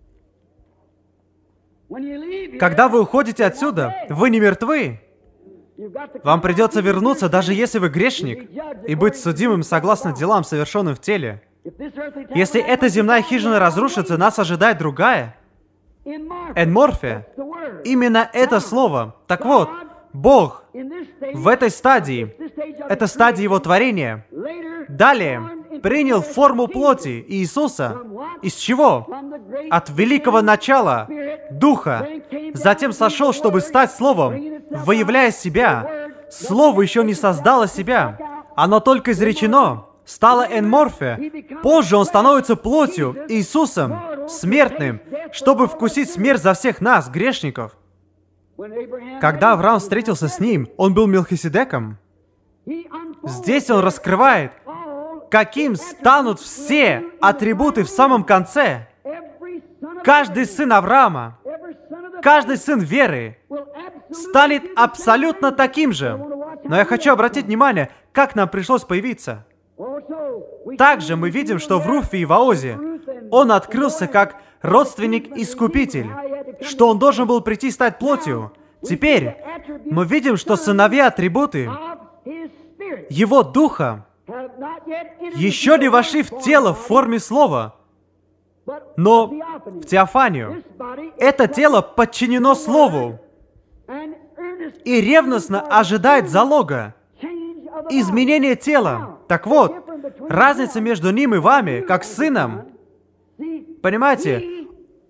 S1: Когда вы уходите отсюда, вы не мертвы. Вам придется вернуться, даже если вы грешник, и быть судимым согласно делам, совершенным в теле. Если эта земная хижина разрушится, нас ожидает другая. Энморфе. Именно это слово. Так вот, Бог в этой стадии, это стадия Его творения, далее принял форму плоти Иисуса. Из чего? От великого начала, Духа. Затем сошел, чтобы стать Словом, выявляя себя. Слово еще не создало себя. Оно только изречено. Стало энморфе. Позже Он становится плотью, Иисусом, смертным, чтобы вкусить смерть за всех нас, грешников. Когда Авраам встретился с Ним, он был Мелхиседеком. Здесь Он раскрывает, каким станут все атрибуты в самом конце. Каждый сын Авраама, каждый сын веры станет абсолютно таким же. Но я хочу обратить внимание, как нам пришлось появиться. Также мы видим, что в Руфе и Воозе он открылся как родственник-искупитель, что он должен был прийти и стать плотью. Теперь мы видим, что сыновья-атрибуты Его Духа еще не вошли в тело в форме слова, но в теофанию. Это тело подчинено Слову и ревностно ожидает залога, изменения тела. Так вот, разница между ним и вами, как сыном, понимаете,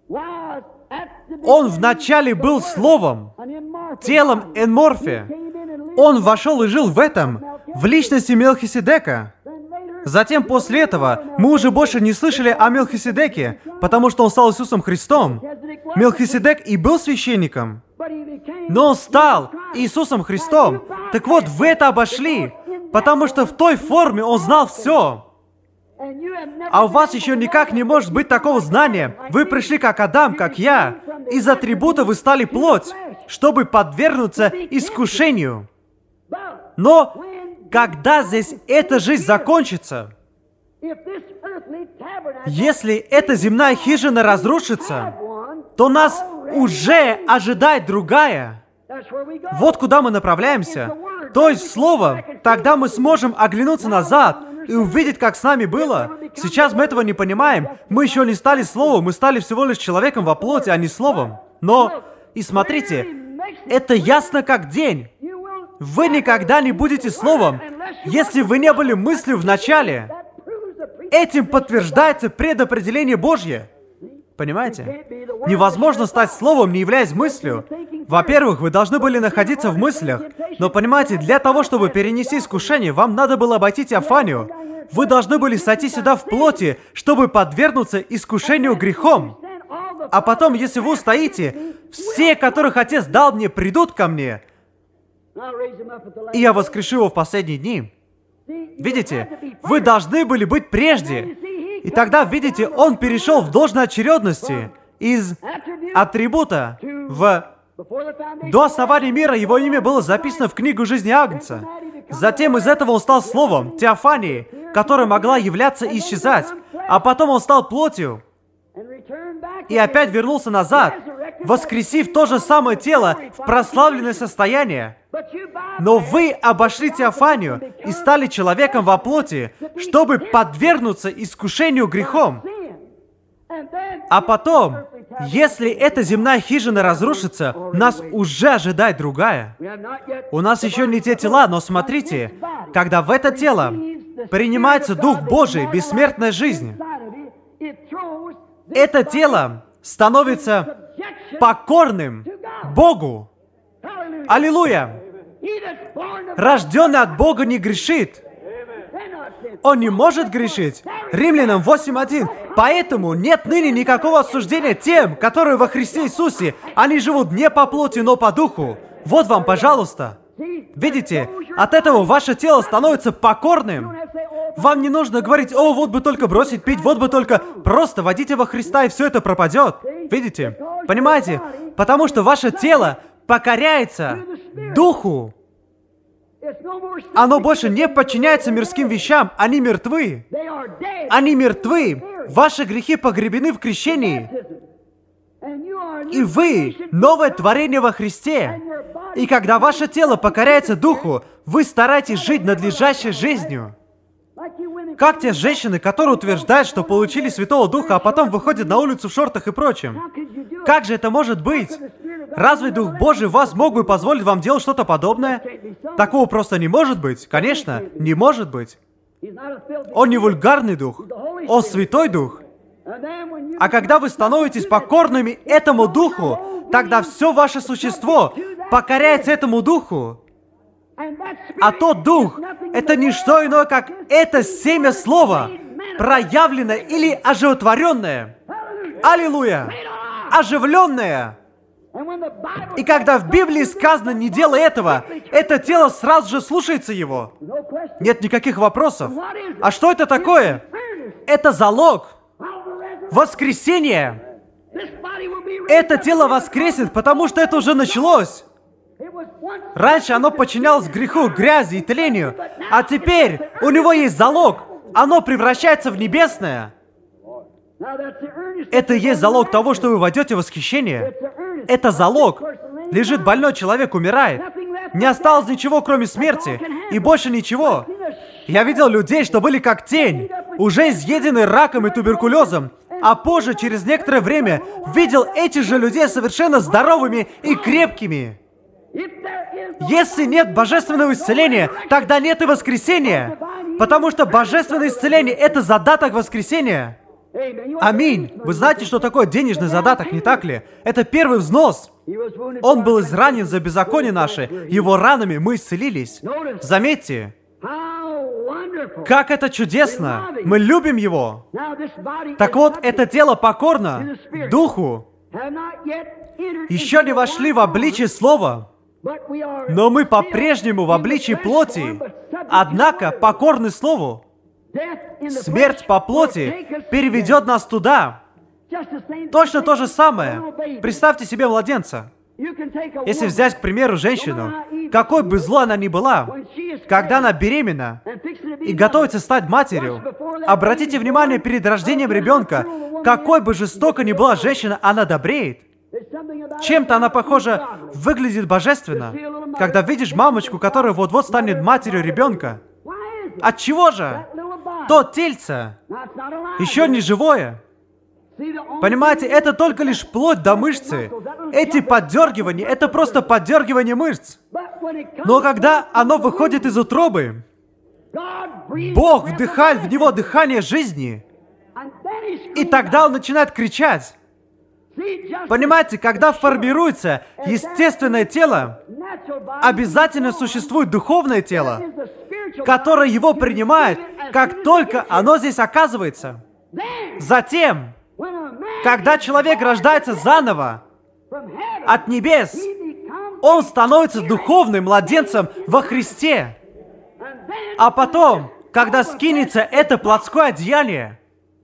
S1: он вначале был Словом, телом энморфе. Он вошел и жил в этом, в личности Мелхиседека. Затем, после этого, мы уже больше не слышали о Мелхиседеке, потому что он стал Иисусом Христом. Мелхиседек и был священником, но он стал Иисусом Христом. Так вот, вы это обошли, потому что в той форме он знал все. А у вас еще никак не может быть такого знания. Вы пришли как Адам, как я. Из атрибута вы стали плоть, чтобы подвергнуться искушению. Но когда здесь эта жизнь закончится, если эта земная хижина разрушится, то нас уже ожидает другая. Вот куда мы направляемся. То есть Слово, тогда мы сможем оглянуться назад и увидеть, как с нами было. Сейчас мы этого не понимаем. Мы еще не стали Словом, мы стали всего лишь человеком во плоти, а не Словом. Но, и смотрите, это ясно как день. Вы никогда не будете Словом, если вы не были мыслью в начале. Этим подтверждается предопределение Божье. Понимаете? Невозможно стать Словом, не являясь мыслью. Во-первых, вы должны были находиться в мыслях. Но понимаете, для того, чтобы перенести искушение, вам надо было обойти теофанию. Вы должны были сойти сюда в плоти, чтобы подвергнуться искушению грехом. А потом, если вы устоите, все, которых Отец дал мне, придут ко мне, и я воскрешу его в последние дни. Видите, вы должны были быть прежде. И тогда, видите, он перешел в должной очередности из атрибута до основания мира его имя было записано в книгу жизни Агнца. Затем из этого он стал Словом, теофанией, которая могла являться и исчезать. А потом он стал плотью. И опять вернулся назад, воскресив то же самое тело в прославленное состояние. Но вы обошли теофанию и стали человеком во плоти, чтобы подвергнуться искушению грехом. А потом, если эта земная хижина разрушится, нас уже ожидает другая. У нас еще не те тела, но смотрите, когда в это тело принимается Дух Божий, бессмертная жизнь, это тело становится покорным Богу. Аллилуйя! Рожденный от Бога не грешит. Он не может грешить. Римлянам 8:1. Поэтому нет ныне никакого осуждения тем, которые во Христе Иисусе. Они живут не по плоти, но по духу. Вот вам, пожалуйста. Видите, от этого ваше тело становится покорным. Вам не нужно говорить: о, вот бы только бросить пить, вот бы только... Просто водите во Христа, и все это пропадет. Видите? Понимаете? Потому что ваше тело покоряется Духу. Оно больше не подчиняется мирским вещам. Они мертвы. Они мертвы. Ваши грехи погребены в крещении. И вы новое творение во Христе. И когда ваше тело покоряется Духу, вы стараетесь жить надлежащей жизнью. Как те женщины, которые утверждают, что получили Святого Духа, а потом выходят на улицу в шортах и прочем. Как же это может быть? Разве Дух Божий вас мог бы позволить вам делать что-то подобное? Такого просто не может быть. Конечно, не может быть. Он не вульгарный Дух. Он Святой Дух. А когда вы становитесь покорными этому Духу, тогда все ваше существо покоряется этому Духу. А тот Дух — это не что иное, как это семя Слова, проявленное или оживотворенное. Аллилуйя! Оживленное. И когда в Библии сказано «не делай этого», это тело сразу же слушается его. Нет никаких вопросов. А что это такое? Это залог. Воскресение. Это тело воскреснет, потому что это уже началось. Раньше оно подчинялось греху, грязи и тлению, а теперь у него есть залог. Оно превращается в небесное. Это и есть залог того, что вы войдете в восхищение. Это залог. Лежит больной человек, умирает. Не осталось ничего, кроме смерти. И больше ничего. Я видел людей, что были как тень, уже изъедены раком и туберкулезом. А позже, через некоторое время, видел этих же людей совершенно здоровыми и крепкими. Если нет божественного исцеления, тогда нет и воскресения. Потому что божественное исцеление — это задаток воскресения. Аминь. Вы знаете, что такое денежный задаток, не так ли? Это первый взнос. Он был изранен за беззаконие наше. Его ранами мы исцелились. Заметьте, как это чудесно. Мы любим Его. Так вот, это тело покорно Духу. Еще не вошли в обличие Слова, но мы по-прежнему в обличии плоти, однако покорны Слову. Смерть по плоти переведет нас туда. Точно то же самое. Представьте себе младенца. Если взять, к примеру, женщину, какой бы злой она ни была, когда она беременна и готовится стать матерью, обратите внимание, перед рождением ребенка, какой бы жестокой ни была женщина, она добреет. Чем-то она, похоже, выглядит божественно, когда видишь мамочку, которая вот-вот станет матерью ребенка. Отчего же? То тельце еще не живое. Понимаете, это только лишь плоть до мышцы. Эти поддергивания, это просто поддергивание мышц. Но когда оно выходит из утробы, Бог вдыхает в него дыхание жизни, и тогда он начинает кричать. Понимаете, когда формируется естественное тело, обязательно существует духовное тело, которое его принимает, как только оно здесь оказывается. Затем, когда человек рождается заново от небес, он становится духовным младенцем во Христе. А потом, когда скинется это плотское одеяние,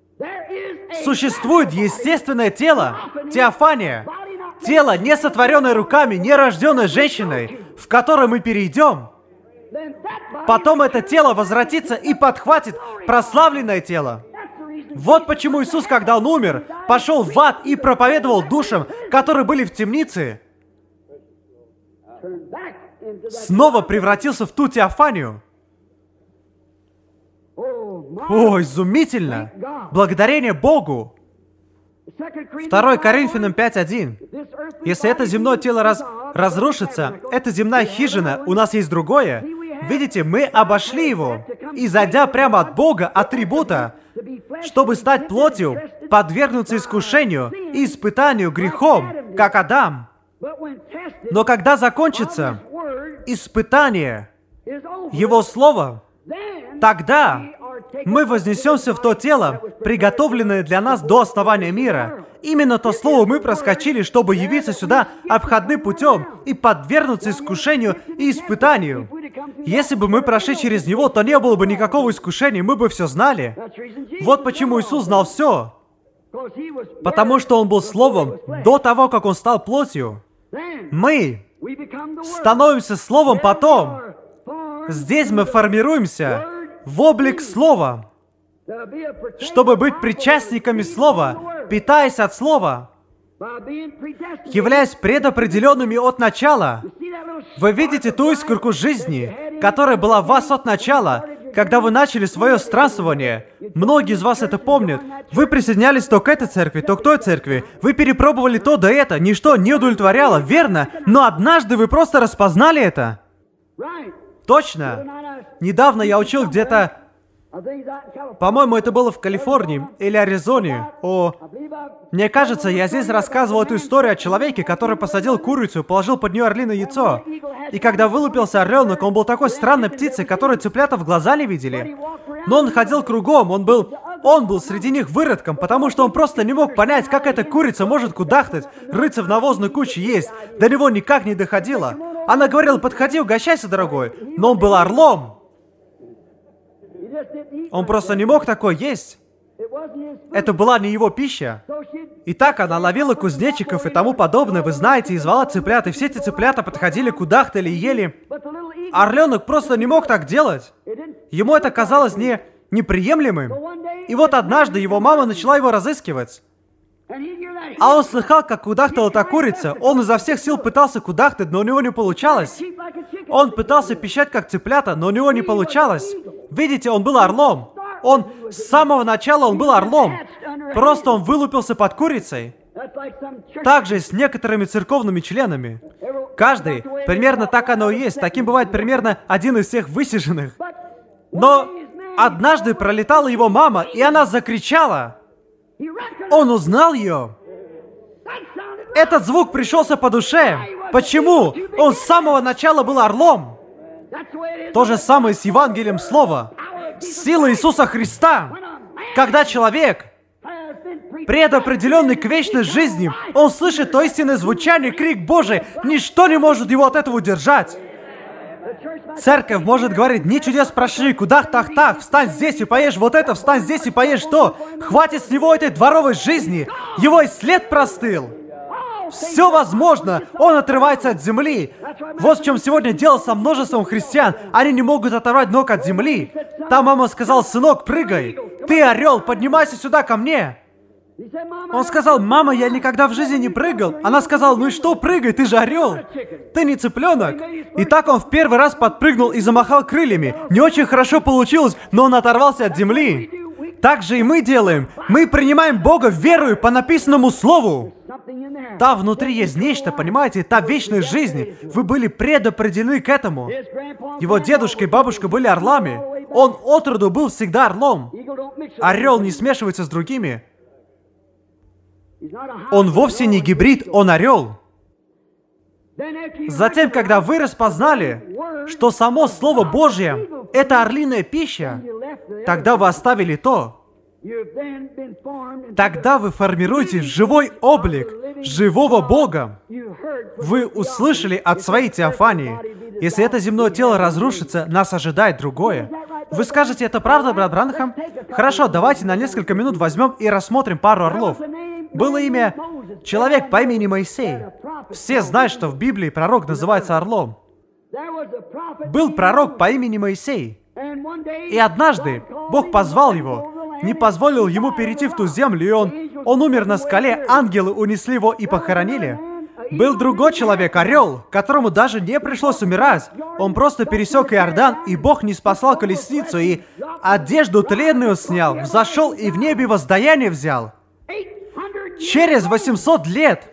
S1: существует естественное тело, теофания, тело, не сотворенное руками, не рожденное женщиной, в которое мы перейдем. Потом это тело возвратится и подхватит прославленное тело. Вот почему Иисус, когда Он умер, пошел в ад и проповедовал душам, которые были в темнице, снова превратился в ту теофанию. О, изумительно! Благодарение Богу! 2 Коринфянам 5:1. Если это земное тело разрушится, это земная хижина, у нас есть другое. Видите, мы обошли его, и зайдя прямо от Бога, атрибута, чтобы стать плотью, подвергнуться искушению и испытанию грехом, как Адам. Но когда закончится испытание Его Слова, тогда мы вознесемся в то тело, приготовленное для нас до основания мира. Именно то слово мы проскочили, чтобы явиться сюда обходным путем и подвергнуться искушению и испытанию. Если бы мы прошли через него, то не было бы никакого искушения, мы бы все знали. Вот почему Иисус знал все. Потому что Он был Словом до того, как Он стал плотью. Мы становимся Словом потом. Здесь мы формируемся в облик Слова, чтобы быть причастниками Слова, питаясь от Слова, являясь предопределенными от начала. Вы видите ту искорку жизни, которая была в вас от начала, когда вы начали свое странствование. Многие из вас это помнят. Вы присоединялись то к этой церкви, то к той церкви. Вы перепробовали то да это. Ничто не удовлетворяло, верно? Но однажды вы просто распознали это. Точно. Недавно я учил где-то, по-моему, это было в Калифорнии или Аризоне. Мне кажется, я здесь рассказывал эту историю о человеке, который посадил курицу и положил под нее орлиное яйцо. И когда вылупился орленок, он был такой странной птицей, которой цыплята в глаза не видели. Но он ходил кругом, он был среди них выродком, потому что он просто не мог понять, как эта курица может кудахтать, рыться в навозной куче, есть. До него никак не доходило. Она говорила: подходи, угощайся, дорогой. Но он был орлом. Он просто не мог такое есть. Это была не его пища. И так она ловила кузнечиков и тому подобное, вы знаете, и звала цыплят, и все эти цыплята подходили, кудахтали и ели. Орленок просто не мог так делать. Ему это казалось неприемлемым. И вот однажды его мама начала его разыскивать. А он слыхал, как кудахтала та курица. Он изо всех сил пытался кудахтать, но у него не получалось. Он пытался пищать, как цыплята, но у него не получалось. Видите, он был орлом. С самого начала он был орлом. Просто он вылупился под курицей. Также с некоторыми церковными членами. Каждый, примерно так оно и есть. Таким бывает примерно один из всех высиженных. Но однажды пролетала его мама, и она закричала. Он узнал ее. Этот звук пришелся по душе. Почему? Он с самого начала был орлом. То же самое с Евангелием Слова. Сила Иисуса Христа. Когда человек предопределенный к вечной жизни, он слышит то истинное звучание, крик Божий, ничто не может его от этого удержать. Церковь может говорить: дни чудес прошли, кудах-тах-тах, встань здесь и поешь вот это, встань здесь и поешь то. Хватит с него этой дворовой жизни, его и след простыл. Все возможно, он отрывается от земли. Вот в чем сегодня дело со множеством христиан. Они не могут оторвать ног от земли. Та мама сказала: сынок, прыгай. Ты орел, поднимайся сюда ко мне. Он сказал: мама, я никогда в жизни не прыгал. Она сказала: ну и что, прыгай, ты же орел. Ты не цыпленок. И так он в первый раз подпрыгнул и замахал крыльями. Не очень хорошо получилось, но он оторвался от земли. Так же и мы делаем. Мы принимаем Бога верою по написанному слову. Там внутри есть нечто, понимаете? Та вечная жизнь. Вы были предопределены к этому. Его дедушка и бабушка были орлами. Он отроду был всегда орлом. Орел не смешивается с другими. Он вовсе не гибрид, он орел. Затем, когда вы распознали, что само Слово Божье — это орлиная пища, тогда вы оставили то. Тогда вы формируете живой облик живого Бога. Вы услышали от своей теофании: если это земное тело разрушится, нас ожидает другое. Вы скажете: это правда, брат Бранхам? Хорошо, давайте на несколько минут возьмем и рассмотрим пару орлов. Было имя человек по имени Моисей. Все знают, что в Библии пророк называется орлом. Был пророк по имени Моисей. И однажды Бог позвал его, не позволил ему перейти в ту землю, и он умер на скале, ангелы унесли его и похоронили. Был другой человек, орел, которому даже не пришлось умирать. Он просто пересек Иордан, и Бог не спасал колесницу, и одежду тленную снял, взошел и в небе воздаяние взял. Через 800 лет,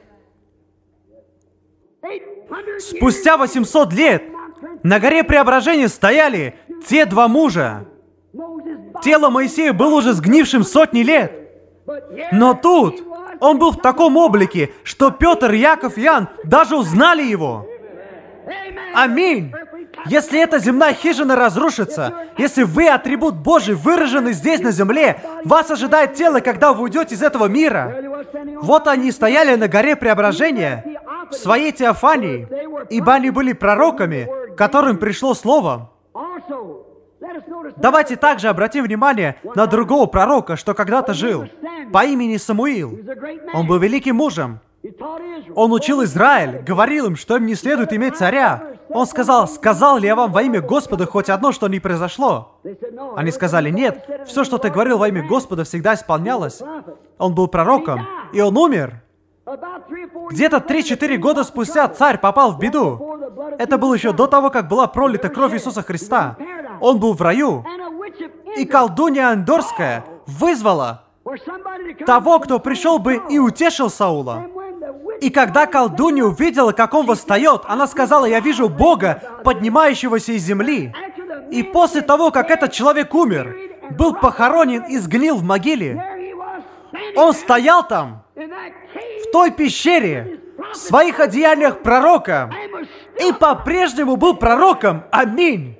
S1: спустя 800 лет, на горе Преображения стояли те два мужа. Тело Моисея было уже сгнившим сотни лет. Но тут он был в таком облике, что Петр, Яков и Иоанн даже узнали его. Аминь. Если эта земная хижина разрушится, если вы атрибут Божий, выраженный здесь на земле, вас ожидает тело, когда вы уйдете из этого мира. Вот они стояли на горе Преображения в своей теофании, ибо они были пророками, которым пришло Слово. Давайте также обратим внимание на другого пророка, что когда-то жил, по имени Самуил. Он был великим мужем. Он учил Израиль, говорил им, что им не следует иметь царя. Он сказал: сказал ли я вам во имя Господа хоть одно, что не произошло? Они сказали: нет, все, что ты говорил во имя Господа, всегда исполнялось. Он был пророком, и он умер. Где-то 3-4 года спустя царь попал в беду. Это было еще до того, как была пролита кровь Иисуса Христа. Он был в раю. И колдунья Эндорская вызвала того, кто пришел бы и утешил Саула. И когда колдунья увидела, как он восстает, она сказала: «Я вижу Бога, поднимающегося из земли». И после того, как этот человек умер, был похоронен и сгнил в могиле, он стоял там, в той пещере, в своих одеяниях пророка, и по-прежнему был пророком. Аминь.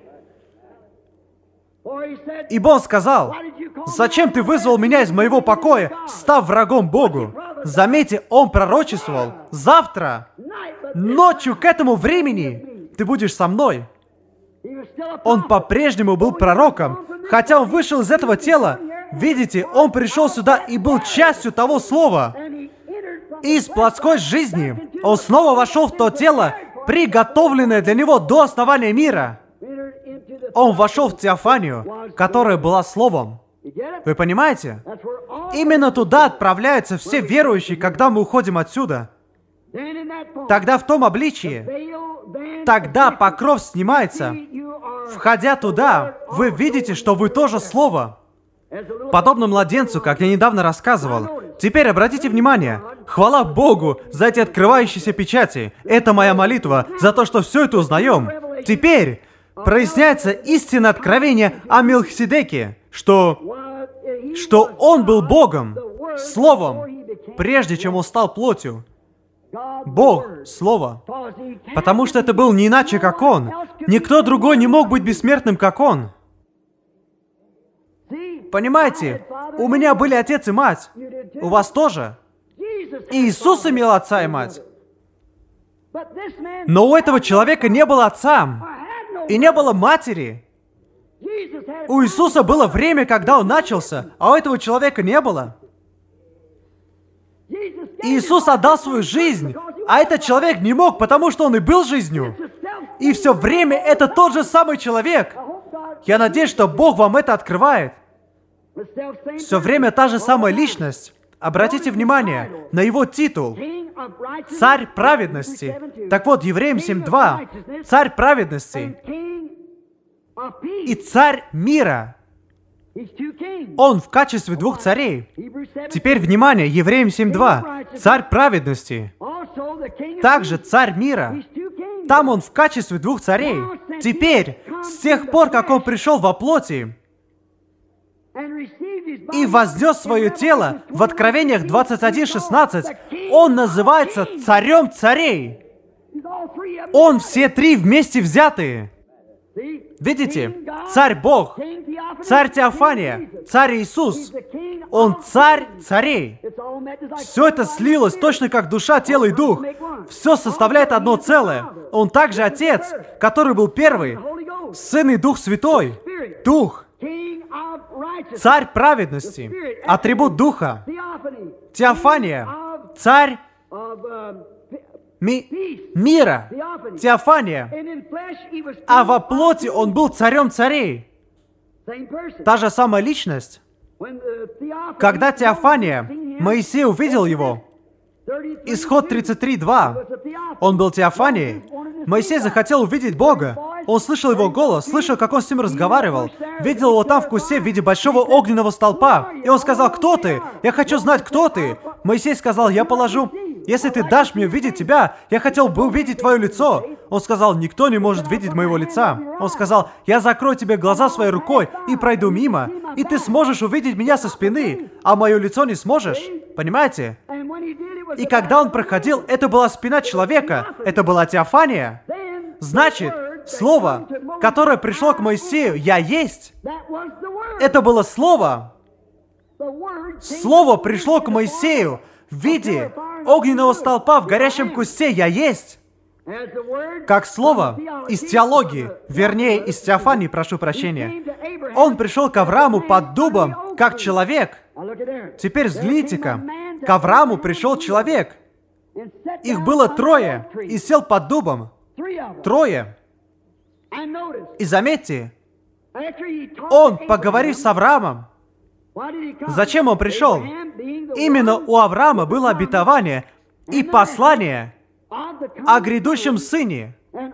S1: Ибо он сказал: «Зачем ты вызвал меня из моего покоя, став врагом Богу?» Заметьте, он пророчествовал: «Завтра, ночью к этому времени, ты будешь со мной». Он по-прежнему был пророком, хотя он вышел из этого тела. Видите, он пришел сюда и был частью того слова. Из плотской жизни он снова вошел в то тело, приготовленное для него до основания мира. Он вошел в теофанию, которая была словом. Вы понимаете? Именно туда отправляются все верующие, когда мы уходим отсюда. Тогда в том обличии, тогда покров снимается. Входя туда, вы видите, что вы тоже слово. Подобно младенцу, как я недавно рассказывал. Теперь обратите внимание. Хвала Богу за эти открывающиеся печати. Это моя молитва за то, что все это узнаем. Теперь проясняется истинное откровение о Мелхиседеке, что он был Богом, Словом, прежде чем он стал плотью. Бог, Слово. Потому что это был не иначе, как Он. Никто другой не мог быть бессмертным, как Он. Понимаете, у меня были отец и мать. У вас тоже. И Иисус имел отца и мать. Но у этого человека не было отца. И не было матери. У Иисуса было время, когда Он начался, а у этого человека не было. И Иисус отдал свою жизнь, а этот человек не мог, потому что он и был жизнью. И все время это тот же самый человек. Я надеюсь, что Бог вам это открывает. Все время та же самая личность. Обратите внимание на его титул. Царь праведности. Так вот, Евреям 7:2. Царь праведности и царь мира. Он в качестве двух царей. Теперь внимание, Евреям 7:2. Царь праведности. Также царь мира. Там он в качестве двух царей. Теперь, с тех пор, как он пришел во плоти и вознес свое тело в Откровениях 21:16, он называется царем царей. Он все три вместе взятые. Видите? Царь Бог, царь Теофания, царь Иисус. Он царь царей. Все это слилось точно как душа, тело и дух. Все составляет одно целое. Он также Отец, который был первый, Сын и Дух Святой. Дух. Царь праведности. Атрибут Духа. Теофания. Царь мира. Теофания. А во плоти он был царем царей. Та же самая личность. Когда Теофания, Моисей увидел его, Исход 33:2, он был Теофанией. Моисей захотел увидеть Бога. Он слышал его голос, слышал, как он с ним разговаривал, видел его там в кусте в виде большого огненного столпа. И он сказал: «Кто ты? Я хочу знать, кто ты». Моисей сказал: «Я положу. Если ты дашь мне увидеть тебя, я хотел бы увидеть твое лицо». Он сказал: «Никто не может видеть моего лица». Он сказал: «Я закрою тебе глаза своей рукой и пройду мимо, и ты сможешь увидеть меня со спины, а мое лицо не сможешь». Понимаете? И когда он проходил, это была спина человека, это была Теофания. Значит, слово, которое пришло к Моисею, «Я есть», это было слово. Слово пришло к Моисею в виде огненного столпа в горящем кусте «Я есть». Как слово из теологии, вернее, из Теофании, прошу прощения. Он пришел к Аврааму под дубом, как человек. Теперь взгляните-ка, к Аврааму пришел человек. Их было трое, и сел под дубом. Трое. И заметьте, он, поговорив с Авраамом, зачем он пришел? Именно у Авраама было обетование и послание о грядущем сыне,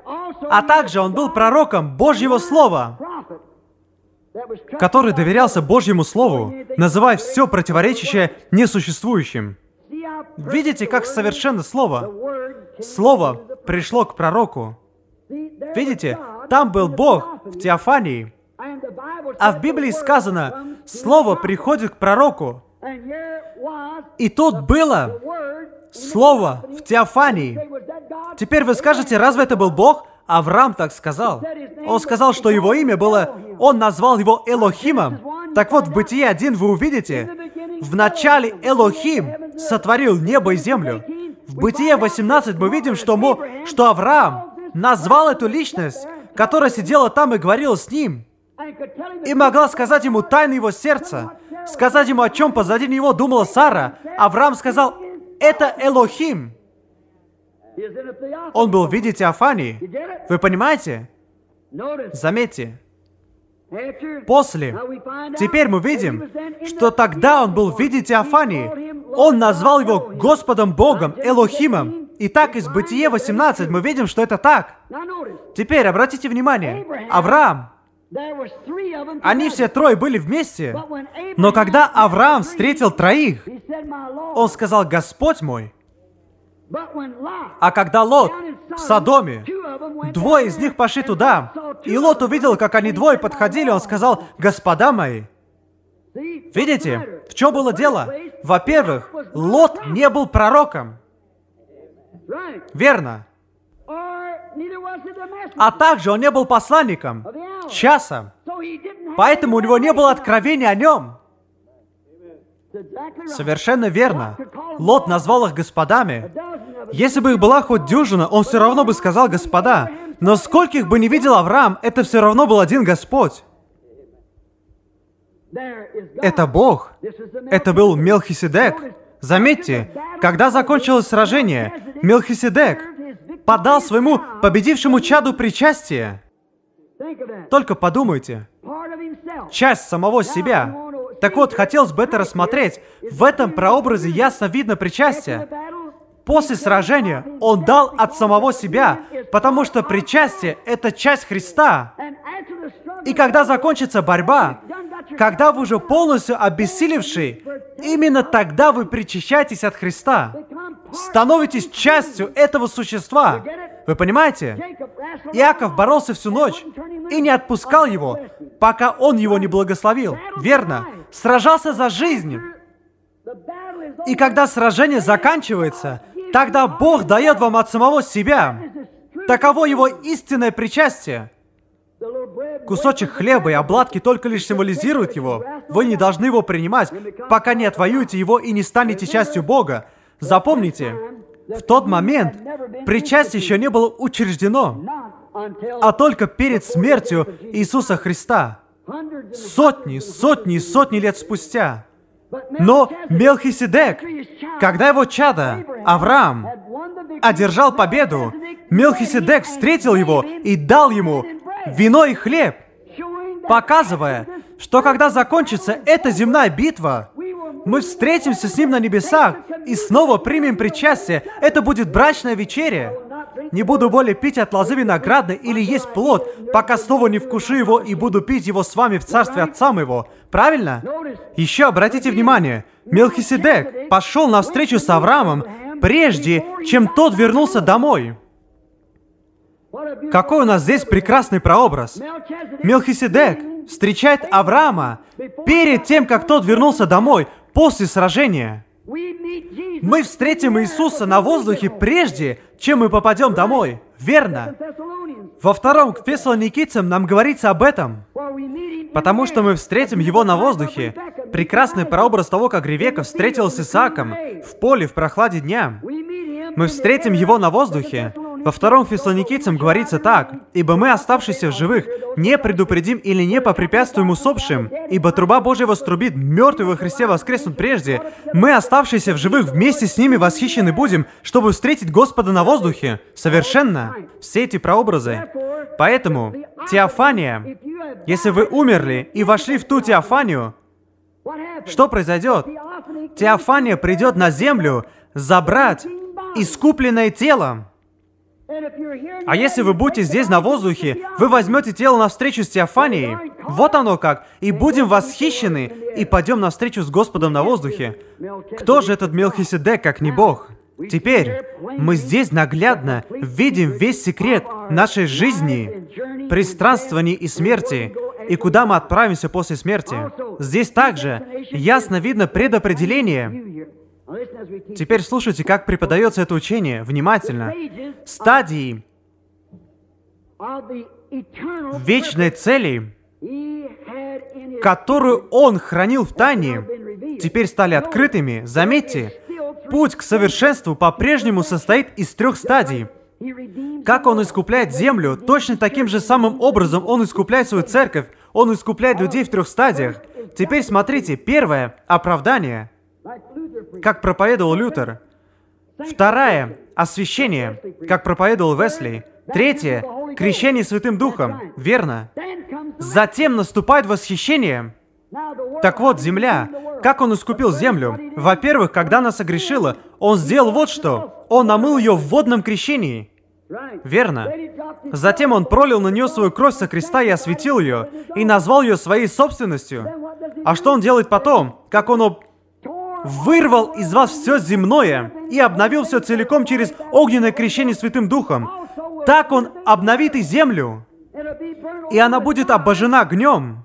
S1: а также он был пророком Божьего Слова, который доверялся Божьему Слову, называя все противоречащее несуществующим. Видите, как совершенно Слово? Слово пришло к пророку. Видите, там был Бог в теофании, а в Библии сказано, Слово приходит к пророку. И тут было Слово в теофании. Теперь вы скажете, разве это был Бог? Авраам так сказал. Он сказал, что его имя было... Он назвал его Элохимом. Так вот, в Бытие 1 вы увидите, в начале Элохим сотворил небо и землю. В Бытие 18 мы видим, что Авраам назвал эту личность, которая сидела там и говорила с ним, и могла сказать ему тайны его сердца, сказать ему, о чем позади него думала Сара. Авраам сказал, это Элохим. Он был в виде теофании. Вы понимаете? Заметьте. После. Теперь мы видим, что тогда он был в виде теофании. Он назвал его Господом Богом, Элохимом. Итак, из Бытие 18 мы видим, что это так. Теперь обратите внимание. Авраам. Они все трое были вместе. Но когда Авраам встретил троих, он сказал, Господь мой. А когда Лот в Содоме, двое из них пошли туда, и Лот увидел, как они двое подходили, он сказал, господа мои. Видите, в чем было дело? Во-первых, Лот не был пророком. Верно. А также он не был посланником часа. Поэтому у него не было откровения о нем. Совершенно верно. Лот назвал их господами. Если бы их была хоть дюжина, он все равно бы сказал господа. Но скольких бы не видел Авраам, это все равно был один Господь. Это Бог. Это был Мелхиседек. Заметьте, когда закончилось сражение, Мелхиседек подал своему победившему чаду причастие. Только подумайте. Часть самого себя. Так вот, хотелось бы это рассмотреть. В этом прообразе ясно видно причастие. После сражения он дал от самого себя, потому что причастие — это часть Христа. И когда закончится борьба, когда вы уже полностью обессилевший, именно тогда вы причащаетесь от Христа. Становитесь частью этого существа. Вы понимаете? Иаков боролся всю ночь и не отпускал его, пока он его не благословил. Верно? Сражался за жизнь. И когда сражение заканчивается, тогда Бог дает вам от самого себя. Таково его истинное причастие. Кусочек хлеба и обладки только лишь символизируют его. Вы не должны его принимать, пока не отвоюете его и не станете частью Бога. Запомните, в тот момент причастие еще не было учреждено, а только перед смертью Иисуса Христа. Сотни лет спустя. Но Мелхиседек, когда его чадо, Авраам, одержал победу, Мелхиседек встретил его и дал ему вино и хлеб, показывая, что когда закончится эта земная битва, мы встретимся с ним на небесах и снова примем причастие. Это будет брачная вечеря. Не буду более пить от лозы виноградной или есть плод, пока снова не вкушу его и буду пить его с вами в царстве Отца моего. Правильно? Еще обратите внимание, Мелхиседек пошел навстречу с Авраамом, прежде чем тот вернулся домой. Какой у нас здесь прекрасный прообраз. Мелхиседек встречает Авраама перед тем, как тот вернулся домой, после сражения. Мы встретим Иисуса на воздухе прежде, чем мы попадем домой. Верно? Во 2 Фессалоникийцам нам говорится об этом. Потому что мы встретим Его на воздухе. Прекрасный прообраз того, как Ревека встретилась с Исааком в поле в прохладе дня. Мы встретим Его на воздухе. Во 2 Фессалоникийцам говорится так: «Ибо мы, оставшиеся в живых, не предупредим или не попрепятствуем усопшим, ибо труба Божья вострубит, мертвые во Христе воскреснут прежде. Мы, оставшиеся в живых, вместе с ними восхищены будем, чтобы встретить Господа на воздухе». Совершенно. Все эти прообразы. Поэтому теофания, если вы умерли и вошли в ту теофанию, что произойдет? Теофания придет на землю забрать искупленное тело. А если вы будете здесь на воздухе, вы возьмете тело навстречу с Теофанией. Вот оно как. И будем восхищены, и пойдем навстречу с Господом на воздухе. Кто же этот Мелхиседек, как не Бог? Теперь мы здесь наглядно видим весь секрет нашей жизни, при странствовании и смерти, и куда мы отправимся после смерти. Здесь также ясно видно предопределение. Теперь слушайте, как преподается это учение, внимательно. Стадии вечной цели, которую он хранил в тайне, теперь стали открытыми. Заметьте, путь к совершенству по-прежнему состоит из 3 стадий. Как он искупляет землю, точно таким же самым образом он искупляет свою церковь, он искупляет людей в 3 стадиях. Теперь смотрите, первое — оправдание, как проповедовал Лютер. Второе — освящение, как проповедовал Весли. Третье — крещение Святым Духом, верно. Затем наступает восхищение. Так вот, земля. Как он искупил землю? Во-первых, когда она согрешила, он сделал вот что. Он омыл ее в водном крещении. Верно. Затем он пролил на нее свою кровь со креста и осветил ее, и назвал ее своей собственностью. А что он делает потом? Как он вырвал из вас все земное и обновил все целиком через огненное крещение Святым Духом. Так он обновит и землю, и она будет обожжена огнем,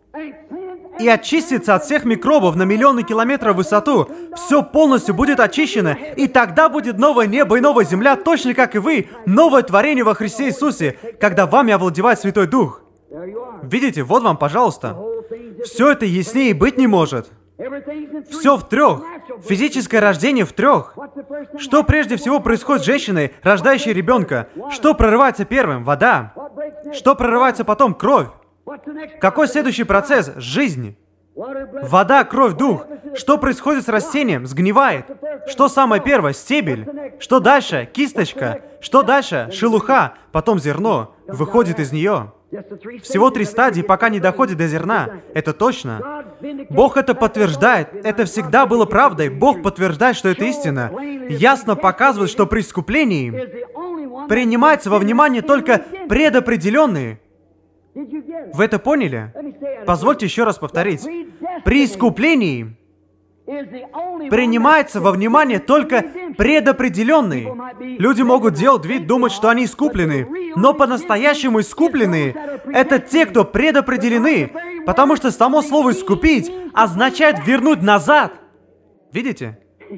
S1: и очистится от всех микробов на миллионы километров в высоту. Все полностью будет очищено, и тогда будет новое небо и новая земля, точно как и вы, новое творение во Христе Иисусе, когда вами овладевает Святой Дух. Видите, вот вам, пожалуйста. Все это яснее и быть не может. Все в 3. Физическое рождение в 3. Что прежде всего происходит с женщиной, рождающей ребенка? Что прорывается первым? Вода. Что прорывается потом? Кровь. Какой следующий процесс? Жизнь. Вода, кровь, дух. Что происходит с растением? Сгнивает. Что самое первое? Стебель. Что дальше? Кисточка. Что дальше? Шелуха. Потом зерно. Выходит из нее. Всего 3 стадии, пока не доходит до зерна. Это точно. Бог это подтверждает. Это всегда было правдой. Бог подтверждает, что это истина. Ясно показывает, что при искуплении принимается во внимание только предопределенные. Вы это поняли? Позвольте еще раз повторить. При искуплении принимается во внимание только предопределенные. Люди могут делать вид, думать, что они искуплены, но по-настоящему искупленные — это те, кто предопределены, потому что само слово «искупить» означает вернуть назад. Видите?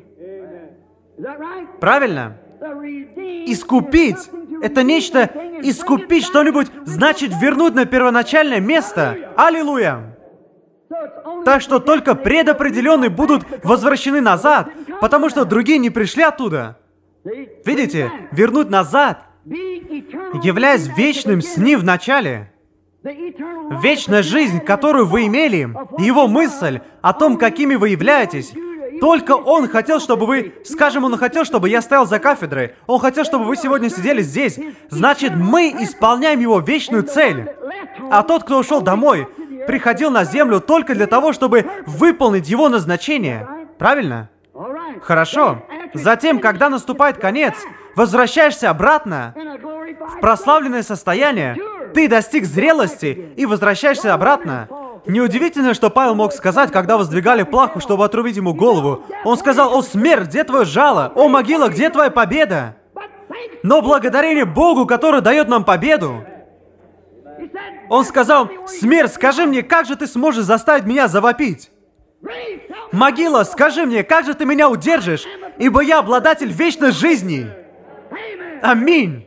S1: Правильно? Искупить — это нечто, искупить что-нибудь значит вернуть на первоначальное место. Аллилуйя! Так что только предопределенные будут возвращены назад, потому что другие не пришли оттуда. Видите? Вернуть назад, являясь вечным с ним в начале. Вечная жизнь, которую вы имели, его мысль о том, какими вы являетесь, только он хотел, чтобы вы... Скажем, он хотел, чтобы я стоял за кафедрой. Он хотел, чтобы вы сегодня сидели здесь. Значит, мы исполняем его вечную цель. А тот, кто ушел домой, приходил на землю только для того, чтобы выполнить его назначение. Правильно? Хорошо. Затем, когда наступает конец, возвращаешься обратно в прославленное состояние. Ты достиг зрелости и возвращаешься обратно. Неудивительно, что Павел мог сказать, когда воздвигали плаху, чтобы отрубить ему голову. Он сказал: «О, смерть, где твое жало? О, могила, где твоя победа?» Но благодарение Богу, который дает нам победу, он сказал: «Смерть, скажи мне, как же ты сможешь заставить меня завопить? Могила, скажи мне, как же ты меня удержишь, ибо я обладатель вечной жизни». Аминь.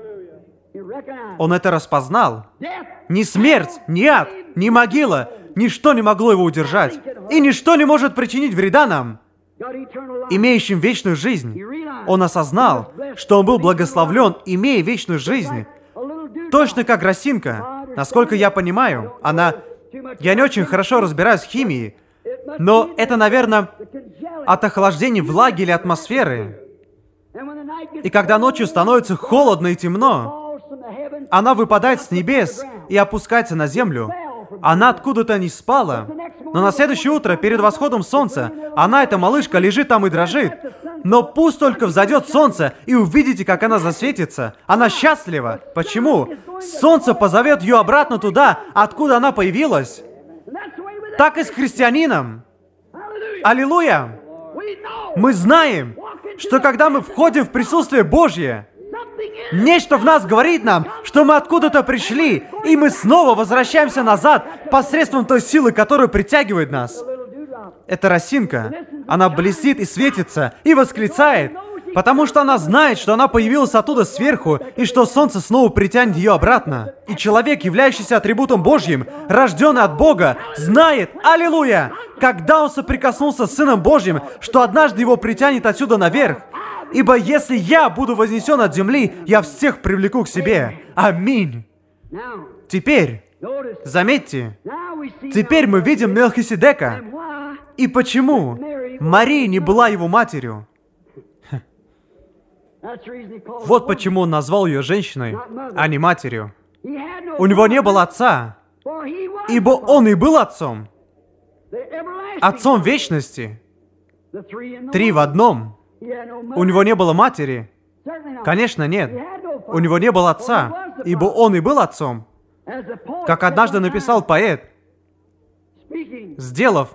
S1: Он это распознал. Ни смерть, ни ад, ни могила, ничто не могло его удержать. И ничто не может причинить вреда нам, имеющим вечную жизнь. Он осознал, что он был благословлен, имея вечную жизнь. Точно как росинка. Насколько я понимаю, она... Я не очень хорошо разбираюсь в химии, но это, наверное, от охлаждения влаги или атмосферы. И когда ночью становится холодно и темно, она выпадает с небес и опускается на землю. Она откуда-то не спала. Но на следующее утро, перед восходом солнца, она, эта малышка, лежит там и дрожит. Но пусть только взойдет солнце, и увидите, как она засветится. Она счастлива. Почему? Солнце позовет ее обратно туда, откуда она появилась. Так и с христианином. Аллилуйя! Мы знаем, что когда мы входим в присутствие Божье, нечто в нас говорит нам, что мы откуда-то пришли, и мы снова возвращаемся назад посредством той силы, которая притягивает нас. Эта росинка, она блестит и светится, и восклицает, потому что она знает, что она появилась оттуда сверху, и что солнце снова притянет ее обратно. И человек, являющийся атрибутом Божьим, рожденный от Бога, знает, аллилуйя, когда он соприкоснулся с Сыном Божьим, что однажды его притянет отсюда наверх. Ибо если я буду вознесен от земли, я всех привлеку к себе. Аминь. Теперь, заметьте, теперь мы видим Мелхиседека. И почему Мария не была его матерью? Вот почему он назвал ее женщиной, а не матерью. У него не было отца, ибо он и был отцом. Отцом вечности. 3 в одном. У него не было матери. Конечно, нет. У него не было отца, ибо он и был отцом. Как однажды написал поэт, сделав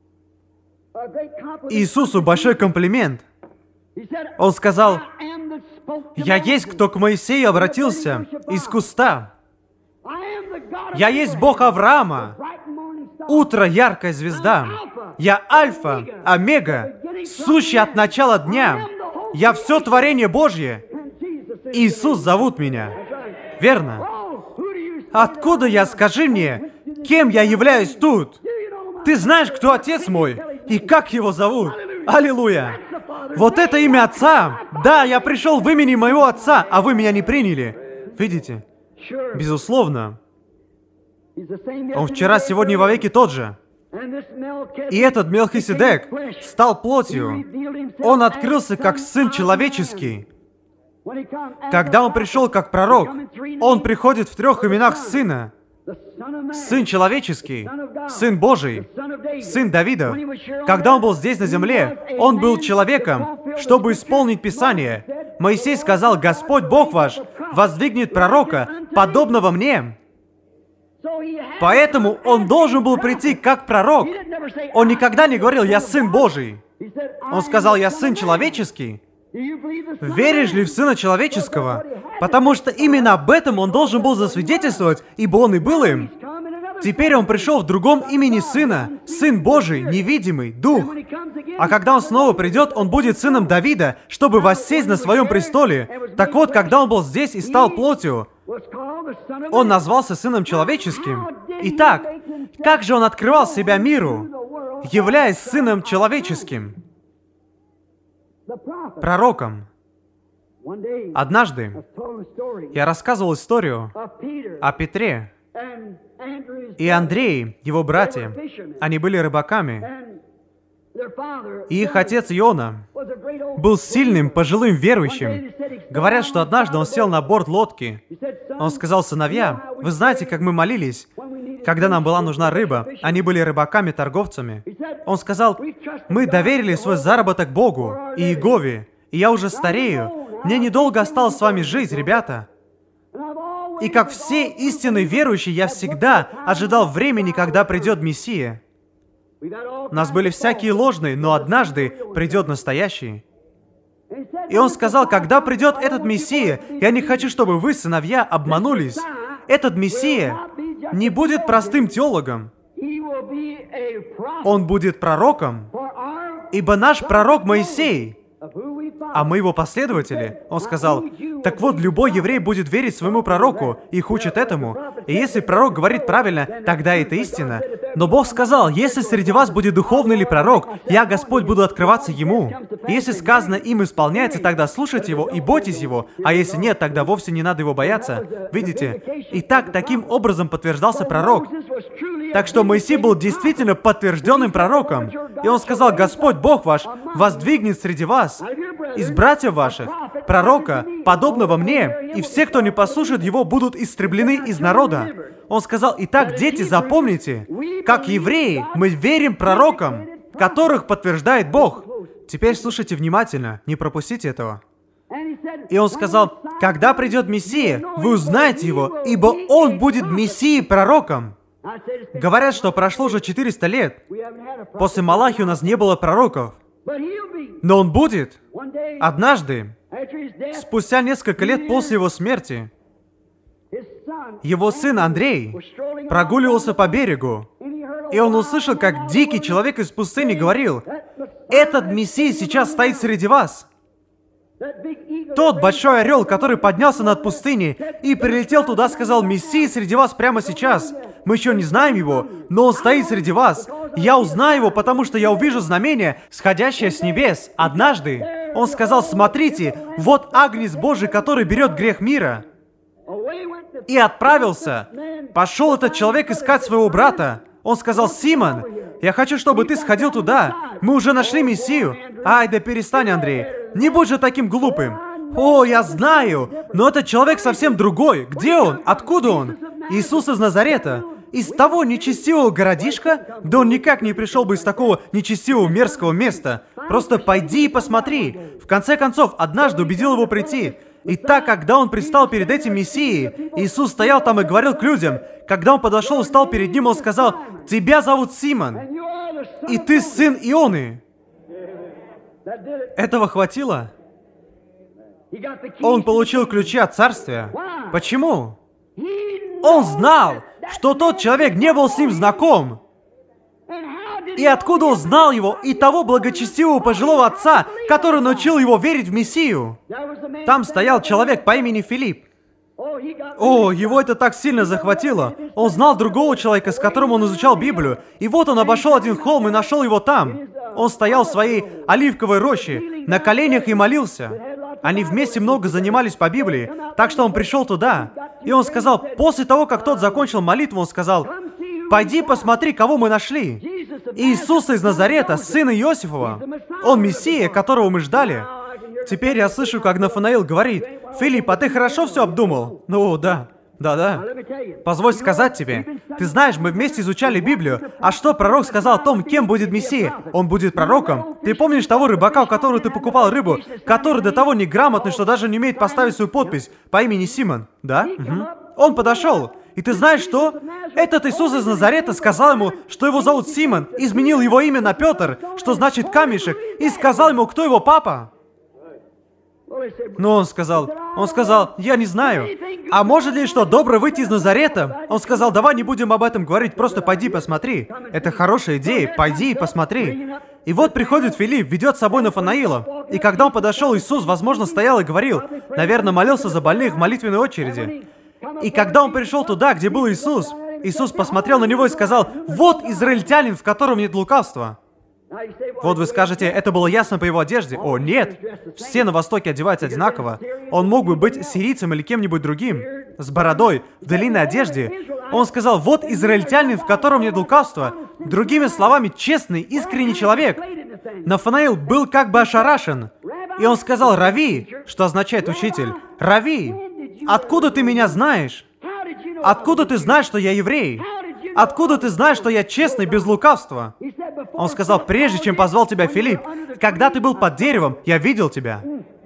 S1: Иисусу большой комплимент, он сказал: «Я есть, кто к Моисею обратился из куста. Я есть Бог Авраама, утро, яркая звезда. Я Альфа, Омега, сущий от начала дня. Я все творение Божье. Иисус зовут меня». Верно? Откуда я, скажи мне, кем я являюсь тут? Ты знаешь, кто Отец мой и как его зовут? Аллилуйя! Вот это имя Отца. Да, я пришел в имени моего Отца, а вы меня не приняли. Видите? Безусловно. Он вчера, сегодня и вовеки тот же. И этот Мелхиседек стал плотью. Он открылся как Сын Человеческий. Когда он пришел как пророк, он приходит в 3 именах Сына. Сын Человеческий, Сын Божий, Сын Давида. Когда он был здесь на земле, он был человеком, чтобы исполнить Писание. Моисей сказал: «Господь Бог ваш воздвигнет пророка, подобного мне». Поэтому он должен был прийти как пророк. Он никогда не говорил: «Я Сын Божий». Он сказал: «Я Сын Человеческий». Веришь ли в Сына Человеческого? Потому что именно об этом он должен был засвидетельствовать, ибо он и был им. Теперь он пришел в другом имени Сына, Сын Божий, невидимый, Дух. А когда он снова придет, он будет сыном Давида, чтобы воссесть на своем престоле. Так вот, когда он был здесь и стал плотью, он назвался Сыном Человеческим. Итак, как же он открывал себя миру, являясь Сыном Человеческим? Пророком. Однажды я рассказывал историю о Петре и Андрее, его братья. Они были рыбаками. И их отец Иона был сильным, пожилым верующим. Говорят, что однажды он сел на борт лодки. Он сказал: «Сыновья, вы знаете, как мы молились, когда нам была нужна рыба?» Они были рыбаками-торговцами. Он сказал: «Мы доверили свой заработок Богу и Иегове, и я уже старею. Мне недолго осталось с вами жить, ребята. И как все истинные верующие, я всегда ожидал времени, когда придет Мессия. У нас были всякие ложные, но однажды придет настоящий». И он сказал: «Когда придет этот Мессия, я не хочу, чтобы вы, сыновья, обманулись. Этот Мессия не будет простым теологом. Он будет пророком, ибо наш пророк Моисей, а мы его последователи». Он сказал: «Так вот, любой еврей будет верить своему пророку, их учат этому. И если пророк говорит правильно, тогда это истина. Но Бог сказал: если среди вас будет духовный или пророк, я, Господь, буду открываться ему. И если сказано им исполняется, тогда слушайте его и бойтесь его, а если нет, тогда вовсе не надо его бояться». Видите? Итак, таким образом подтверждался пророк. Так что Моисей был действительно подтвержденным пророком. И он сказал: «Господь Бог ваш воздвигнет среди вас из братьев ваших пророка, подобного мне, и все, кто не послушает его, будут истреблены из народа». Он сказал: «Итак, дети, запомните, как евреи, мы верим пророкам, которых подтверждает Бог». Теперь слушайте внимательно, не пропустите этого. И он сказал, когда придет Мессия, вы узнаете его, ибо он будет Мессией пророком. Говорят, что прошло уже 400 лет. После Малахи у нас не было пророков. Но он будет. Однажды, спустя несколько лет после его смерти, его сын Андрей прогуливался по берегу, и он услышал, как дикий человек из пустыни говорил, «Этот Мессия сейчас стоит среди вас». Тот большой орел, который поднялся над пустыней и прилетел туда, сказал, «Мессия среди вас прямо сейчас. Мы еще не знаем его, но он стоит среди вас. Я узнаю его, потому что я увижу знамение, сходящее с небес. Однажды он сказал, смотрите, вот Агнец Божий, который берет грех мира». И отправился. Пошел этот человек искать своего брата. Он сказал, «Симон, я хочу, чтобы ты сходил туда. Мы уже нашли Мессию». Ай, да перестань, Андрей. Не будь же таким глупым. О, я знаю, но этот человек совсем другой. Где он? Откуда он? Иисус из Назарета. Из того нечестивого городишка? Да он никак не пришел бы из такого нечестивого мерзкого места. Просто пойди и посмотри. В конце концов, однажды убедил его прийти. И так, когда он предстал перед этим Мессией, Иисус стоял там и говорил к людям. Когда он подошел и стал перед ним, он сказал, «Тебя зовут Симон, и ты сын Ионы». Этого хватило? Он получил ключи от царствия. Почему? Он знал, что тот человек не был с ним знаком. И откуда он знал его и того благочестивого пожилого отца, который научил его верить в Мессию? Там стоял человек по имени Филипп. О, его это так сильно захватило. Он знал другого человека, с которым он изучал Библию. И вот он обошел один холм и нашел его там. Он стоял в своей оливковой роще, на коленях и молился. Они вместе много занимались по Библии, так что он пришел туда. И он сказал, после того, как тот закончил молитву, он сказал, «Пойди посмотри, кого мы нашли. Иисуса из Назарета, сына Иосифова. Он Мессия, которого мы ждали». Теперь я слышу, как Нафанаил говорит, «Филипп, а ты хорошо все обдумал?» Ну, да. Позволь сказать тебе, ты знаешь, мы вместе изучали Библию, а что пророк сказал о том, кем будет Мессия? Он будет пророком. Ты помнишь того рыбака, у которого ты покупал рыбу, который до того неграмотный, что даже не умеет поставить свою подпись, по имени Симон? Да? Угу. Он подошел. И ты знаешь что? Этот Иисус из Назарета сказал ему, что его зовут Симон, изменил его имя на Петр, что значит камешек, и сказал ему, кто его папа. Но он сказал, я не знаю. А может ли что, добро выйти из Назарета? Он сказал, давай не будем об этом говорить, просто пойди посмотри. Это хорошая идея, пойди и посмотри. И вот приходит Филипп, ведет с собой Нафанаила. И когда он подошел, Иисус, возможно, стоял и говорил, наверное, молился за больных в молитвенной очереди. И когда он пришел туда, где был Иисус, Иисус посмотрел на него и сказал, вот израильтянин, в котором нет лукавства. Вот вы скажете, это было ясно по его одежде. О, нет! Все на Востоке одеваются одинаково. Он мог бы быть сирийцем или кем-нибудь другим, с бородой, в длинной одежде. Он сказал, вот израильтянин, в котором нет лукавства. Другими словами, честный, искренний человек. Нафанаил был как бы ошарашен. И он сказал, «Рави», что означает «учитель». «Рави, откуда ты меня знаешь? Откуда ты знаешь, что я еврей? Откуда ты знаешь, что я честный, без лукавства?» Он сказал, прежде чем позвал тебя Филипп, когда ты был под деревом, я видел тебя.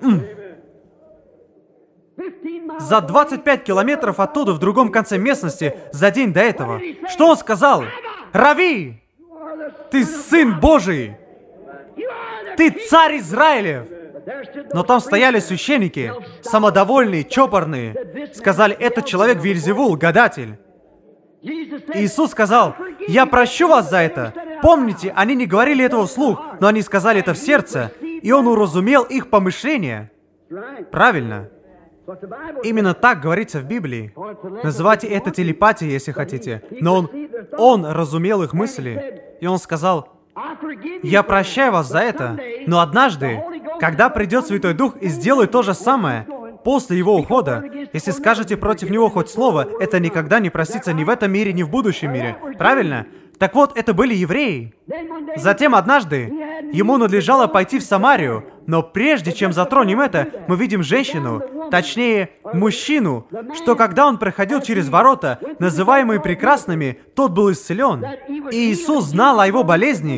S1: За 25 километров оттуда, в другом конце местности, за день до этого. Что он сказал? «Рави, ты Сын Божий! Ты Царь Израилев!» Но там стояли священники, самодовольные, чопорные. Сказали, этот человек Вельзевул, гадатель. Иисус сказал, «Я прощу вас за это». Помните, они не говорили этого вслух, но они сказали это в сердце, и Он уразумел их помышления. Правильно. Именно так говорится в Библии. Называйте это телепатией, если хотите. Но Он разумел их мысли, и Он сказал, «Я прощаю вас за это, но однажды, когда придет Святой Дух и сделает то же самое, после Его ухода, если скажете против Него хоть слово, это никогда не простится ни в этом мире, ни в будущем мире. Правильно? Так вот, это были евреи. Затем однажды Ему надлежало пойти в Самарию, но прежде чем затронем это, мы видим женщину, точнее, мужчину, что когда он проходил через ворота, называемые прекрасными, тот был исцелен. И Иисус знал о его болезни.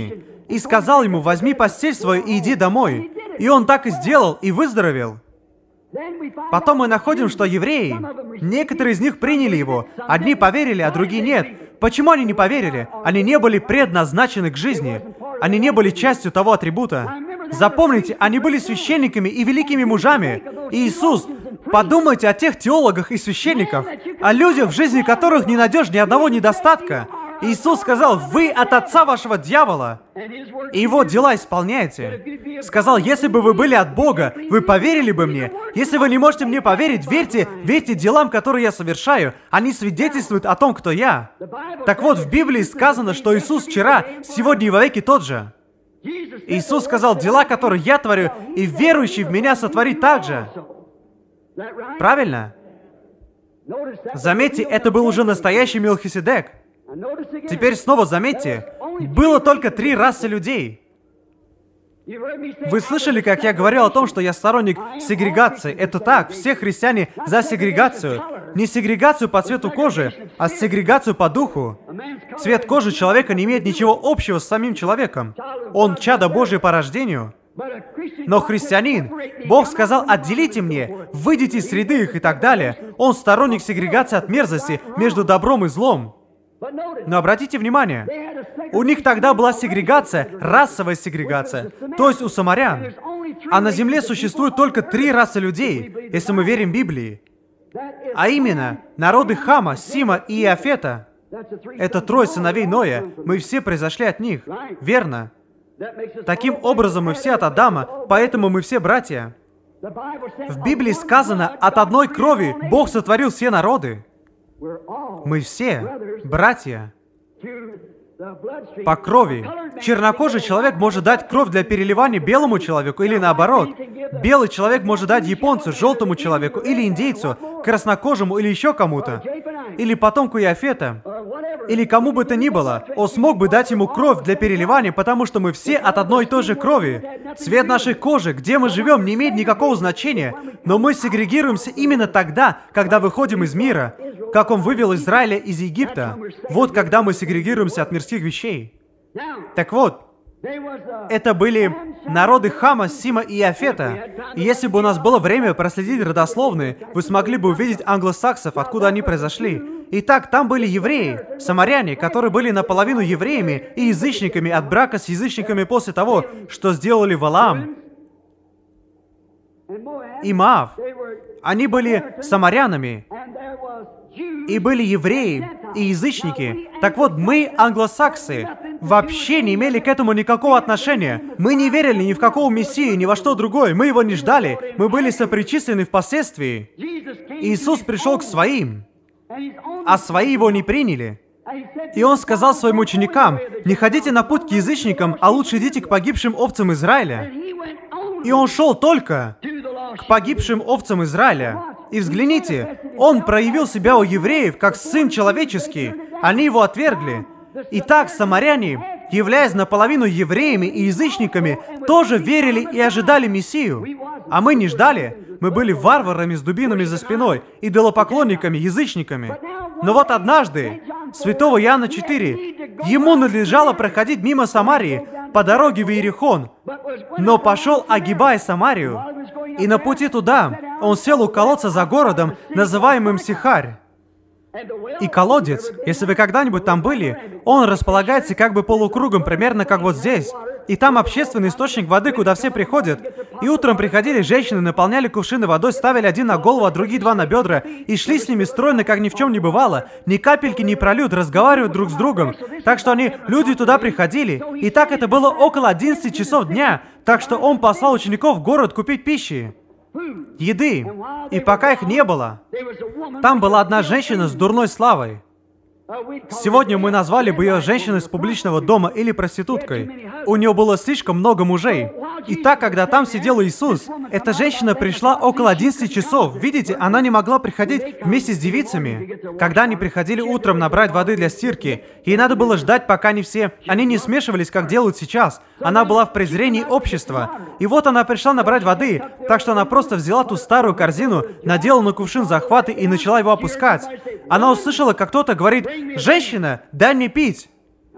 S1: и сказал ему: возьми постель свою и иди домой. И он так и сделал, и выздоровел. Потом мы находим, что евреи, некоторые из них приняли его, одни поверили, а другие нет. Почему они не поверили? Они не были предназначены к жизни. Они не были частью того атрибута. Запомните, они были священниками и великими мужами. И Иисус, подумайте о тех теологах и священниках, о людях, в жизни которых не найдешь ни одного недостатка. Иисус сказал: вы от отца вашего дьявола, и его дела исполняете. Сказал: если бы вы были от Бога, вы поверили бы мне. Если вы не можете мне поверить, верьте делам, которые я совершаю. Они свидетельствуют о том, кто я. Так вот, в Библии сказано, что Иисус вчера, сегодня и вовеки тот же. Иисус сказал: дела, которые я творю, и верующий в меня сотворит так же. Правильно? Заметьте, это был уже настоящий Мелхиседек. Теперь снова заметьте, было только 3 расы людей. Вы слышали, как я говорил о том, что я сторонник сегрегации? Это так, все христиане за сегрегацию. Не сегрегацию по цвету кожи, а сегрегацию по духу. Цвет кожи человека не имеет ничего общего с самим человеком. Он чадо Божие по рождению. Но христианин, Бог сказал: отделите мне, выйдите из среды их и так далее. Он сторонник сегрегации от мерзости между добром и злом. Но обратите внимание, у них тогда была сегрегация, расовая сегрегация, то есть у самарян. А на земле существует только 3 расы людей, если мы верим Библии. А именно, народы Хама, Сима и Иафета. Это 3 сыновей Ноя, мы все произошли от них, верно? Таким образом, мы все от Адама, поэтому мы все братья. В Библии сказано: от одной крови Бог сотворил все народы. Мы все братья по крови. Чернокожий человек может дать кровь для переливания белому человеку или наоборот. Белый человек может дать японцу, желтому человеку или индейцу, краснокожему или еще кому-то. Или потомку Иафета. Или кому бы то ни было. Он смог бы дать ему кровь для переливания, потому что мы все от одной и той же крови. Цвет нашей кожи, где мы живем, не имеет никакого значения. Но мы сегрегируемся именно тогда, когда выходим из мира. Как Он вывел Израиля из Египта. Вот когда мы сегрегируемся от мирских вещей. Так вот, это были народы Хама, Сима и Иафета. И если бы у нас было время проследить родословные, вы смогли бы увидеть англосаксов, откуда они произошли. Итак, там были евреи, самаряне, которые были наполовину евреями и язычниками от брака с язычниками после того, что сделали Валаам и Моав. Они были самарянами, и были евреи и язычники. Так вот, мы, англосаксы, вообще не имели к этому никакого отношения. Мы не верили ни в какого Мессию, ни во что другое. Мы его не ждали. Мы были сопричислены впоследствии. Иисус пришел к своим, а свои его не приняли. И Он сказал своим ученикам: не ходите на путь к язычникам, а лучше идите к погибшим овцам Израиля. И Он шел только к погибшим овцам Израиля. И взгляните, Он проявил себя у евреев как Сын Человеческий. Они Его отвергли. Итак, самаряне, являясь наполовину евреями и язычниками, тоже верили и ожидали Мессию. А мы не ждали. Мы были варварами с дубинами за спиной, идолопоклонниками, язычниками. Но вот однажды, святого Иоанна 4, ему надлежало проходить мимо Самарии по дороге в Иерихон, но пошел, огибая Самарию. И на пути туда он сел у колодца за городом, называемым Сихарь. И колодец, если вы когда-нибудь там были, он располагается как бы полукругом, примерно как вот здесь. И там общественный источник воды, куда все приходят. И утром приходили женщины, наполняли кувшины водой, ставили один на голову, а другие 2 на бедра, и шли с ними стройно, как ни в чем не бывало. Ни капельки не прольют, разговаривают друг с другом. Так что люди туда приходили. И так это было около 11 часов дня. Так что он послал учеников в город купить пищи, еды. И пока их не было, там была одна женщина с дурной славой. Сегодня мы назвали бы ее женщиной с публичного дома или проституткой. У нее было слишком много мужей. И так, когда там сидел Иисус, эта женщина пришла около 11 часов. Видите, она не могла приходить вместе с девицами. Когда они приходили утром набрать воды для стирки, ей надо было ждать, пока они не смешивались, как делают сейчас. Она была в презрении общества. И вот она пришла набрать воды, так что она просто взяла ту старую корзину, надела на кувшин захваты и начала его опускать. Она услышала, как кто-то говорит: «Женщина, дай мне пить!»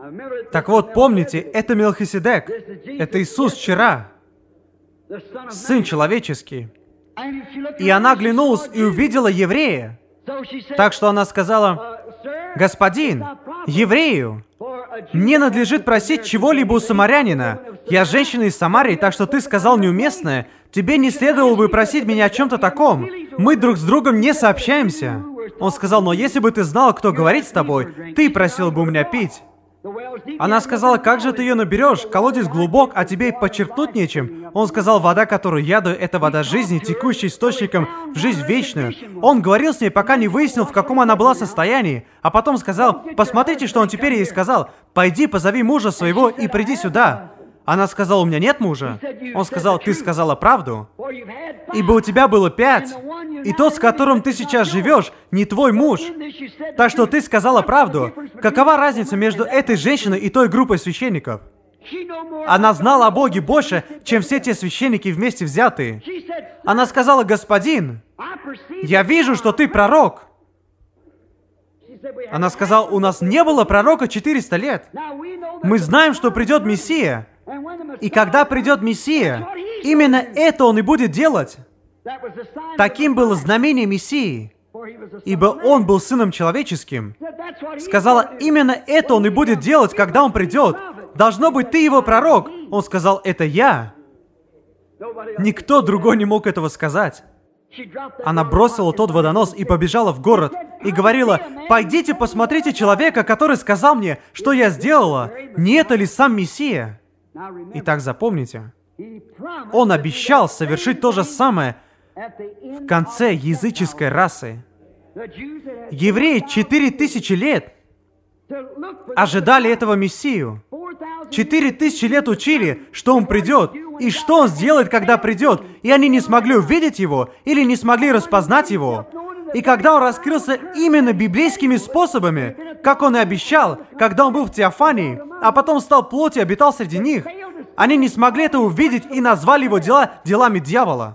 S1: Так вот, помните, это Мелхиседек. Это Иисус вчера, Сын человеческий. И она оглянулась и увидела еврея. Так что она сказала: «Господин, еврею не надлежит просить чего-либо у самарянина. Я женщина из Самарии, так что ты сказал неуместное. Тебе не следовало бы просить меня о чем-то таком. Мы друг с другом не сообщаемся». Он сказал: «Но если бы ты знал, кто говорит с тобой, ты просил бы у меня пить». Она сказала: «Как же ты ее наберешь? Колодец глубок, а тебе и подчеркнуть нечем». Он сказал: «Вода, которую я даю, это вода жизни, текущая источником в жизнь вечную». Он говорил с ней, пока не выяснил, в каком она была состоянии. А потом сказал: «Посмотрите, что он теперь ей сказал. Пойди, позови мужа своего и приди сюда». Она сказала: «У меня нет мужа». Он сказал: «Ты сказала правду, ибо у тебя было 5, и тот, с которым ты сейчас живешь, не твой муж. Так что ты сказала правду. Какова разница между этой женщиной и той группой священников? Она знала о Боге больше, чем все те священники вместе взятые». Она сказала: «Господин, я вижу, что ты пророк». Она сказала: «У нас не было пророка 400 лет. Мы знаем, что придет Мессия. И когда придет Мессия, именно это он и будет делать». Таким было знамение Мессии, ибо он был сыном человеческим. Сказала: «Именно это он и будет делать, когда он придет. Должно быть, ты его пророк». Он сказал: «Это я». Никто другой не мог этого сказать. Она бросила тот водонос и побежала в город, и говорила: «Пойдите, посмотрите человека, который сказал мне, что я сделала. Не это ли сам Мессия?» Итак, запомните, он обещал совершить то же самое в конце языческой расы. Евреи 4000 лет ожидали этого Мессию. 4000 лет учили, что он придет, и что он сделает, когда придет, и они не смогли увидеть его, или не смогли распознать его. И когда он раскрылся именно библейскими способами, как он и обещал, когда он был в Теофании, а потом стал плотью и обитал среди них, они не смогли это увидеть и назвали его дела делами дьявола.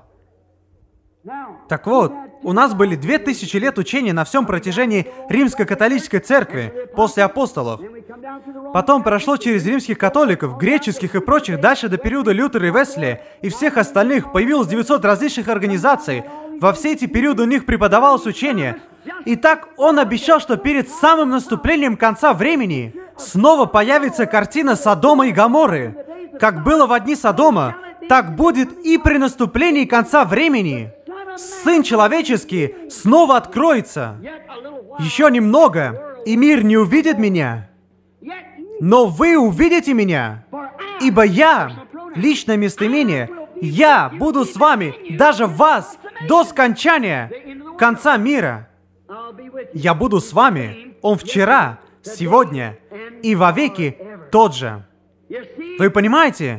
S1: Так вот, у нас были 2000 лет учения на всем протяжении Римско-католической церкви после апостолов. Потом прошло через римских католиков, греческих и прочих, дальше до периода Лютера и Веслия, и всех остальных появилось 900 различных организаций. Во все эти периоды у них преподавалось учение. Итак, он обещал, что перед самым наступлением конца времени снова появится картина Содома и Гоморры. Как было в дни Содома, так будет и при наступлении конца времени. Сын человеческий снова откроется. Еще немного, и мир не увидит меня. Но вы увидите меня, ибо я, личное местоимение, я буду с вами, даже вас, до скончания конца мира. Я буду с вами. Он вчера, сегодня и вовеки тот же. Вы понимаете?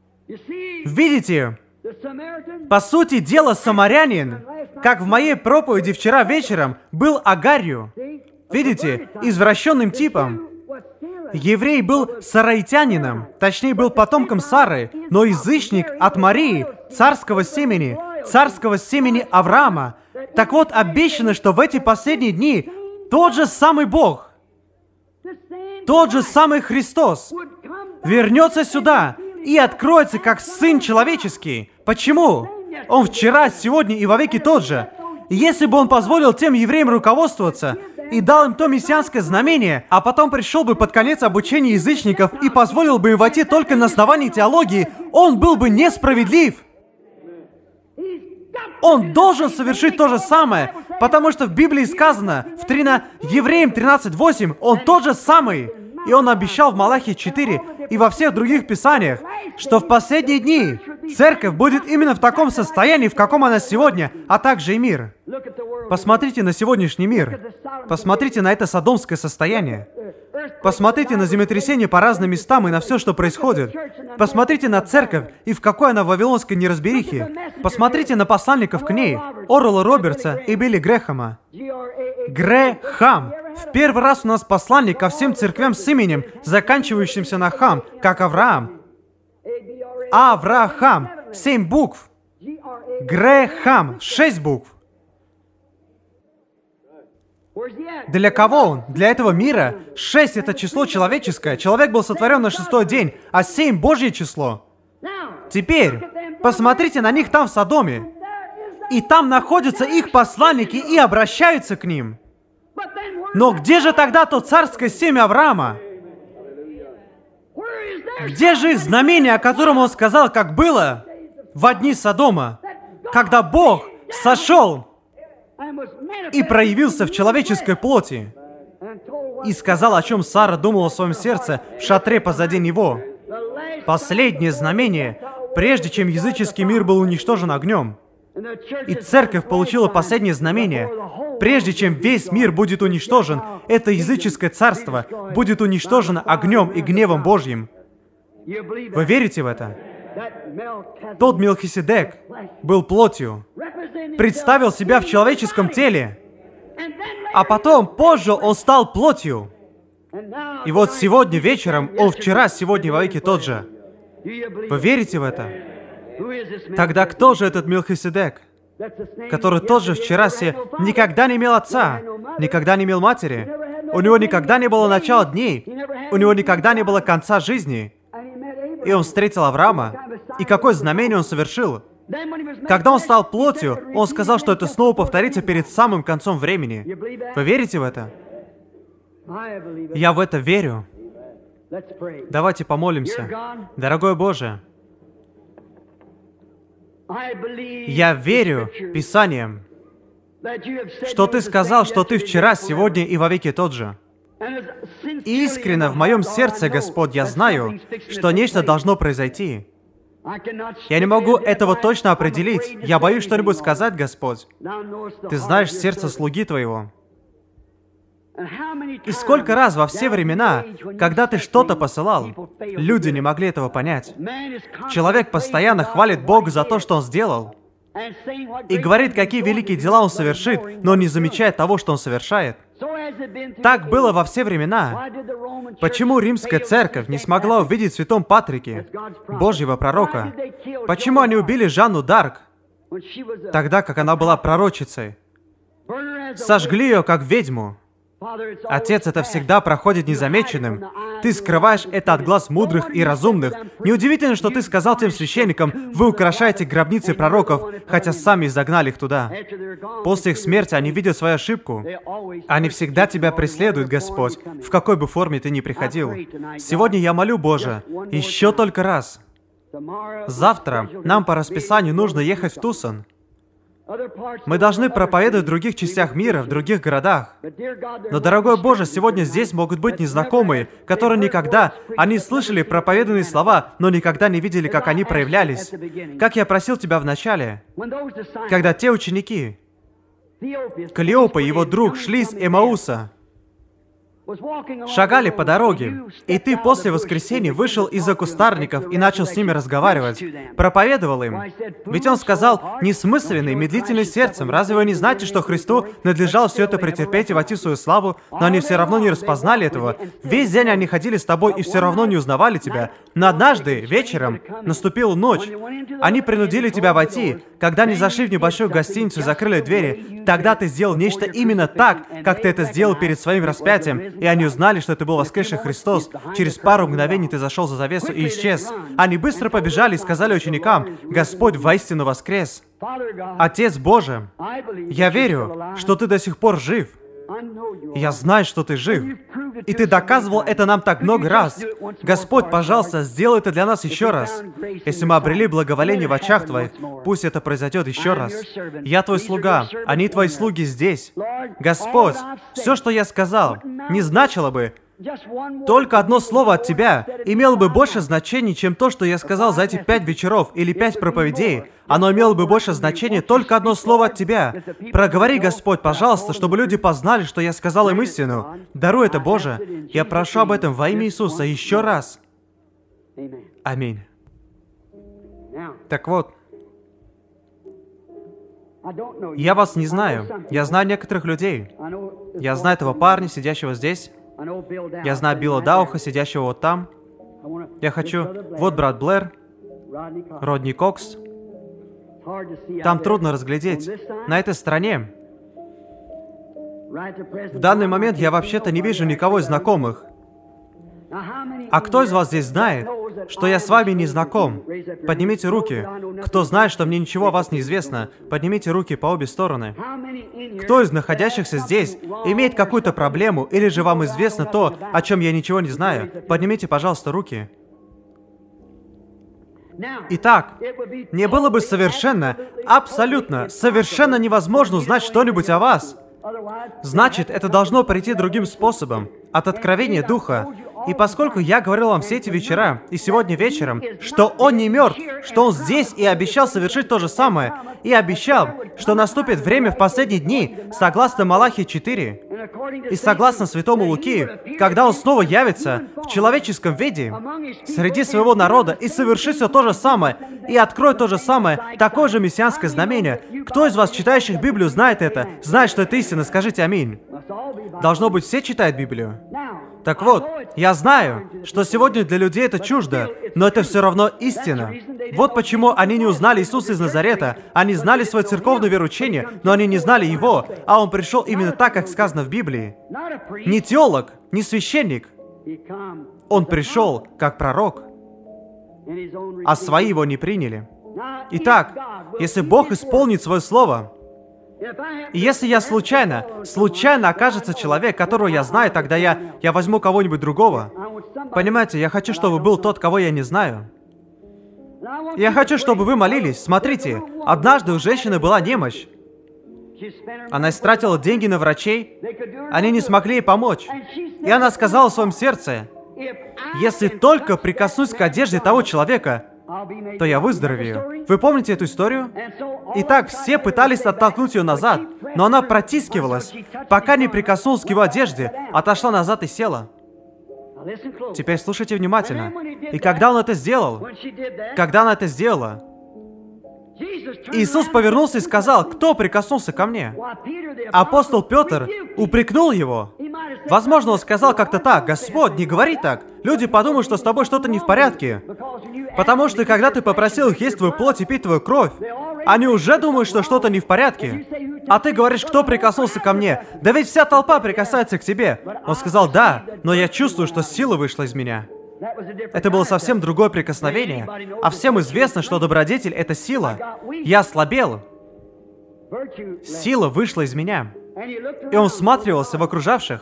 S1: Видите? По сути дела, самарянин, как в моей проповеди вчера вечером, был Агарью. Видите? Извращенным типом. Еврей был сараитянином, точнее был потомком Сары, но язычник от Марии, царского семени Авраама. Так вот, обещано, что в эти последние дни тот же самый Бог, тот же самый Христос вернется сюда и откроется как Сын Человеческий. Почему? Он вчера, сегодня и вовеки тот же. И если бы он позволил тем евреям руководствоваться и дал им то мессианское знамение, а потом пришел бы под конец обучения язычников и позволил бы им войти только на основании теологии, он был бы несправедлив. Он должен совершить то же самое, потому что в Библии сказано, Евреям 13:8, он тот же самый. И он обещал в Малахии 4 и во всех других писаниях, что в последние дни церковь будет именно в таком состоянии, в каком она сегодня, а также и мир. Посмотрите на сегодняшний мир. Посмотрите на это содомское состояние. Посмотрите на землетрясения по разным местам и на все, что происходит. Посмотрите на церковь и в какой она вавилонской неразберихе. Посмотрите на посланников к ней, Орла Робертса и Билли Грэхэма. Грэхам. В первый раз у нас посланник ко всем церквям с именем, заканчивающимся на хам, как Авраам. Авраам. 7 букв. Грэхам. 6 букв. Для кого он? Для этого мира? 6 — это число человеческое. Человек был сотворен на 6-й день, а 7 — Божье число. Теперь, посмотрите на них там в Содоме. И там находятся их посланники и обращаются к ним. Но где же тогда то царское семя Авраама? Где же их знамение, о котором он сказал, как было в дни Содома, когда Бог сошел и проявился в человеческой плоти и сказал, о чем Сара думала в своем сердце в шатре позади него? Последнее знамение, прежде чем языческий мир был уничтожен огнем. И церковь получила последнее знамение. Прежде чем весь мир будет уничтожен, это языческое царство будет уничтожено огнем и гневом Божьим. Вы верите в это? Тот Мелхиседек был плотью, представил себя в человеческом теле, а потом, позже, он стал плотью. И вот сегодня вечером, он вчера, сегодня вовеки тот же. Вы верите в это? Тогда кто же этот Мелхиседек, который тот же вчера никогда не имел отца, никогда не имел матери, у него никогда не было начала дней, у него никогда не было конца жизни, и он встретил Авраама, и какое знамение он совершил? Когда он стал плотью, он сказал, что это снова повторится перед самым концом времени. Вы верите в это? Я в это верю. Давайте помолимся. Дорогой Боже, я верю Писаниям, что Ты сказал, что Ты вчера, сегодня и вовеки тот же. И искренне в моем сердце, Господь, я знаю, что нечто должно произойти. Я не могу этого точно определить. Я боюсь что-нибудь сказать, Господь. Ты знаешь сердце слуги Твоего. И сколько раз во все времена, когда Ты что-то посылал, люди не могли этого понять. Человек постоянно хвалит Бога за то, что он сделал, и говорит, какие великие дела он совершит, но не замечает того, что он совершает. Так было во все времена. Почему римская церковь не смогла увидеть в святом Патрике Божьего пророка? Почему они убили Жанну Дарк, тогда как она была пророчицей? Сожгли ее как ведьму. Отец, это всегда проходит незамеченным. Ты скрываешь это от глаз мудрых и разумных. Неудивительно, что ты сказал тем священникам, вы украшаете гробницы пророков, хотя сами загнали их туда. После их смерти они видят свою ошибку. Они всегда тебя преследуют, Господь, в какой бы форме ты ни приходил. Сегодня я молю, Боже, еще только раз. Завтра нам по расписанию нужно ехать в Тусон. Мы должны проповедовать в других частях мира, в других городах. Но, дорогой Боже, сегодня здесь могут быть незнакомые, которые никогда, они слышали проповеданные слова, но никогда не видели, как они проявлялись. Как я просил Тебя в начале, когда те ученики, Клеопа и его друг, шли с Эмауса, шагали по дороге, и Ты после воскресения вышел из-за кустарников и начал с ними разговаривать, проповедовал им. Ведь Он сказал, несмысленный, медлительный сердцем, разве вы не знаете, что Христу надлежало все это претерпеть и войти в свою славу, но они все равно не распознали этого. Весь день они ходили с Тобой и все равно не узнавали Тебя. Но однажды, вечером, наступила ночь. Они принудили Тебя войти. Когда они зашли в небольшую гостиницу и закрыли двери, тогда Ты сделал нечто именно так, как Ты это сделал перед Своим распятием, и они узнали, что это был воскресший Христос. Через пару мгновений Ты зашел за завесу и исчез. Они быстро побежали и сказали ученикам, «Господь воистину воскрес!» Отец Божий, я верю, что Ты до сих пор жив. Я знаю, что Ты жив. И Ты доказывал это нам так много раз. Господь, пожалуйста, сделай это для нас еще раз. Если мы обрели благоволение в очах Твоих, пусть это произойдет еще раз. Я Твой слуга, они Твои слуги здесь. Господь, все, что я сказал, не значило бы, только одно слово от Тебя имело бы больше значения, чем то, что я сказал за эти 5 вечеров или 5 проповедей. Оно имело бы больше значения, только одно слово от Тебя. Проговори, Господь, пожалуйста, чтобы люди познали, что я сказал им истину. Даруй это, Боже. Я прошу об этом во имя Иисуса еще раз. Аминь. Так вот, я вас не знаю. Я знаю некоторых людей. Я знаю этого парня, сидящего здесь. Я знаю Билла Дауха, сидящего вот там. Я хочу... Вот брат Блэр, Родни Кокс. Там трудно разглядеть. На этой стороне В данный момент я вообще-то не вижу никого из знакомых. А кто из вас здесь знает, что я с вами не знаком? Поднимите руки. Кто знает, что мне ничего о вас не известно? Поднимите руки по обе стороны. Кто из находящихся здесь имеет какую-то проблему, или же вам известно то, о чем я ничего не знаю? Поднимите, пожалуйста, руки. Итак, мне было бы совершенно, абсолютно, совершенно невозможно узнать что-нибудь о вас. Значит, это должно прийти другим способом, от откровения Духа. И поскольку я говорил вам все эти вечера, и сегодня вечером, что Он не мертв, что Он здесь и обещал совершить то же самое, и обещал, что наступит время в последние дни, согласно Малахии 4, и согласно Святому Луки, когда Он снова явится в человеческом виде среди своего народа и совершит все то же самое, и откроет то же самое, такое же мессианское знамение. Кто из вас, читающих Библию, знает это? Знает, что это истина? Скажите аминь. Должно быть, все читают Библию. Так вот, я знаю, что сегодня для людей это чуждо, но это все равно истина. Вот почему они не узнали Иисуса из Назарета. Они знали свое церковное вероучение, но они не знали Его, а Он пришел именно так, как сказано в Библии. Не теолог, не священник. Он пришел как пророк, а свои Его не приняли. Итак, если Бог исполнит свое слово, и если я случайно окажется человек, которого я знаю, тогда я возьму кого-нибудь другого. Понимаете, я хочу, чтобы был тот, кого я не знаю. Я хочу, чтобы вы молились. Смотрите, однажды у женщины была немощь. Она истратила деньги на врачей, они не смогли ей помочь. И она сказала в своем сердце: если только прикоснусь к одежде того человека, то я выздоровею. Вы помните эту историю? Итак, все пытались оттолкнуть ее назад, но она протискивалась, пока не прикоснулась к его одежде, отошла назад и села. Теперь слушайте внимательно. И когда она это сделала, Иисус повернулся и сказал: кто прикоснулся ко мне? Апостол Петр упрекнул его. Возможно, он сказал как-то так: Господь, не говори так. Люди подумают, что с тобой что-то не в порядке. Потому что, когда ты попросил их есть твою плоть и пить твою кровь, они уже думают, что что-то не в порядке. А ты говоришь: кто прикоснулся ко мне? Да ведь вся толпа прикасается к тебе. Он сказал: да, но я чувствую, что сила вышла из меня. Это было совсем другое прикосновение. А всем известно, что добродетель — это сила. Я ослабел. Сила вышла из меня. И он всматривался в окружавших,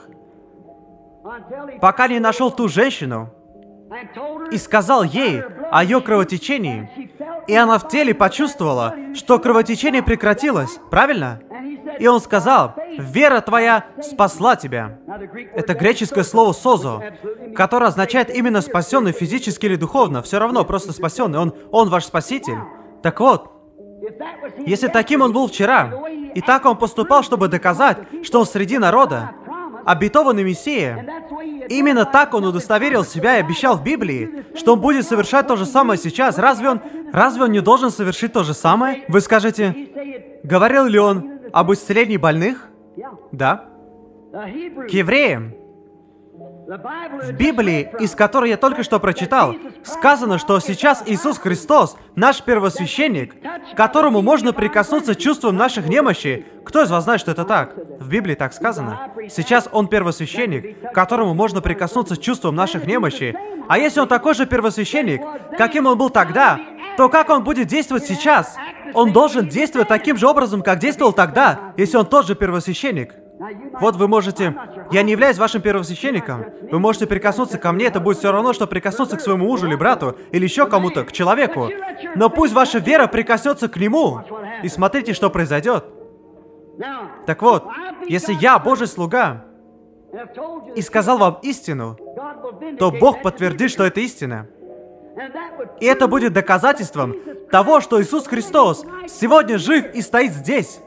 S1: пока не нашел ту женщину и сказал ей о ее кровотечении. И она в теле почувствовала, что кровотечение прекратилось. Правильно? И он сказал: «Вера твоя спасла тебя». Это греческое слово «созо», которое означает именно спасенный физически или духовно. Все равно, просто спасенный. Он ваш спаситель. Так вот, если таким он был вчера, и так он поступал, чтобы доказать, что он среди народа, обетованный Мессия, именно так он удостоверил себя и обещал в Библии, что он будет совершать то же самое сейчас. Разве он не должен совершить то же самое? Вы скажете, говорил ли он об исцелении больных? Да. К евреям. В Библии, из которой я только что прочитал, сказано, что сейчас Иисус Христос, наш первосвященник, к которому можно прикоснуться чувством наших немощей. Кто из вас знает, что это так? В Библии так сказано. Сейчас Он первосвященник, к которому можно прикоснуться чувством наших немощей. А если Он такой же первосвященник, каким Он был тогда, то как Он будет действовать сейчас? Он должен действовать таким же образом, как действовал тогда, если Он тот же первосвященник. Вот вы можете... Я не являюсь вашим первосвященником. Вы можете прикоснуться ко мне, это будет все равно, что прикоснуться к своему мужу или брату, или еще кому-то, к человеку. Но пусть ваша вера прикоснется к нему, и смотрите, что произойдет. Так вот, если я Божий слуга и сказал вам истину, то Бог подтвердит, что это истина. И это будет доказательством того, что Иисус Христос сегодня жив и стоит здесь.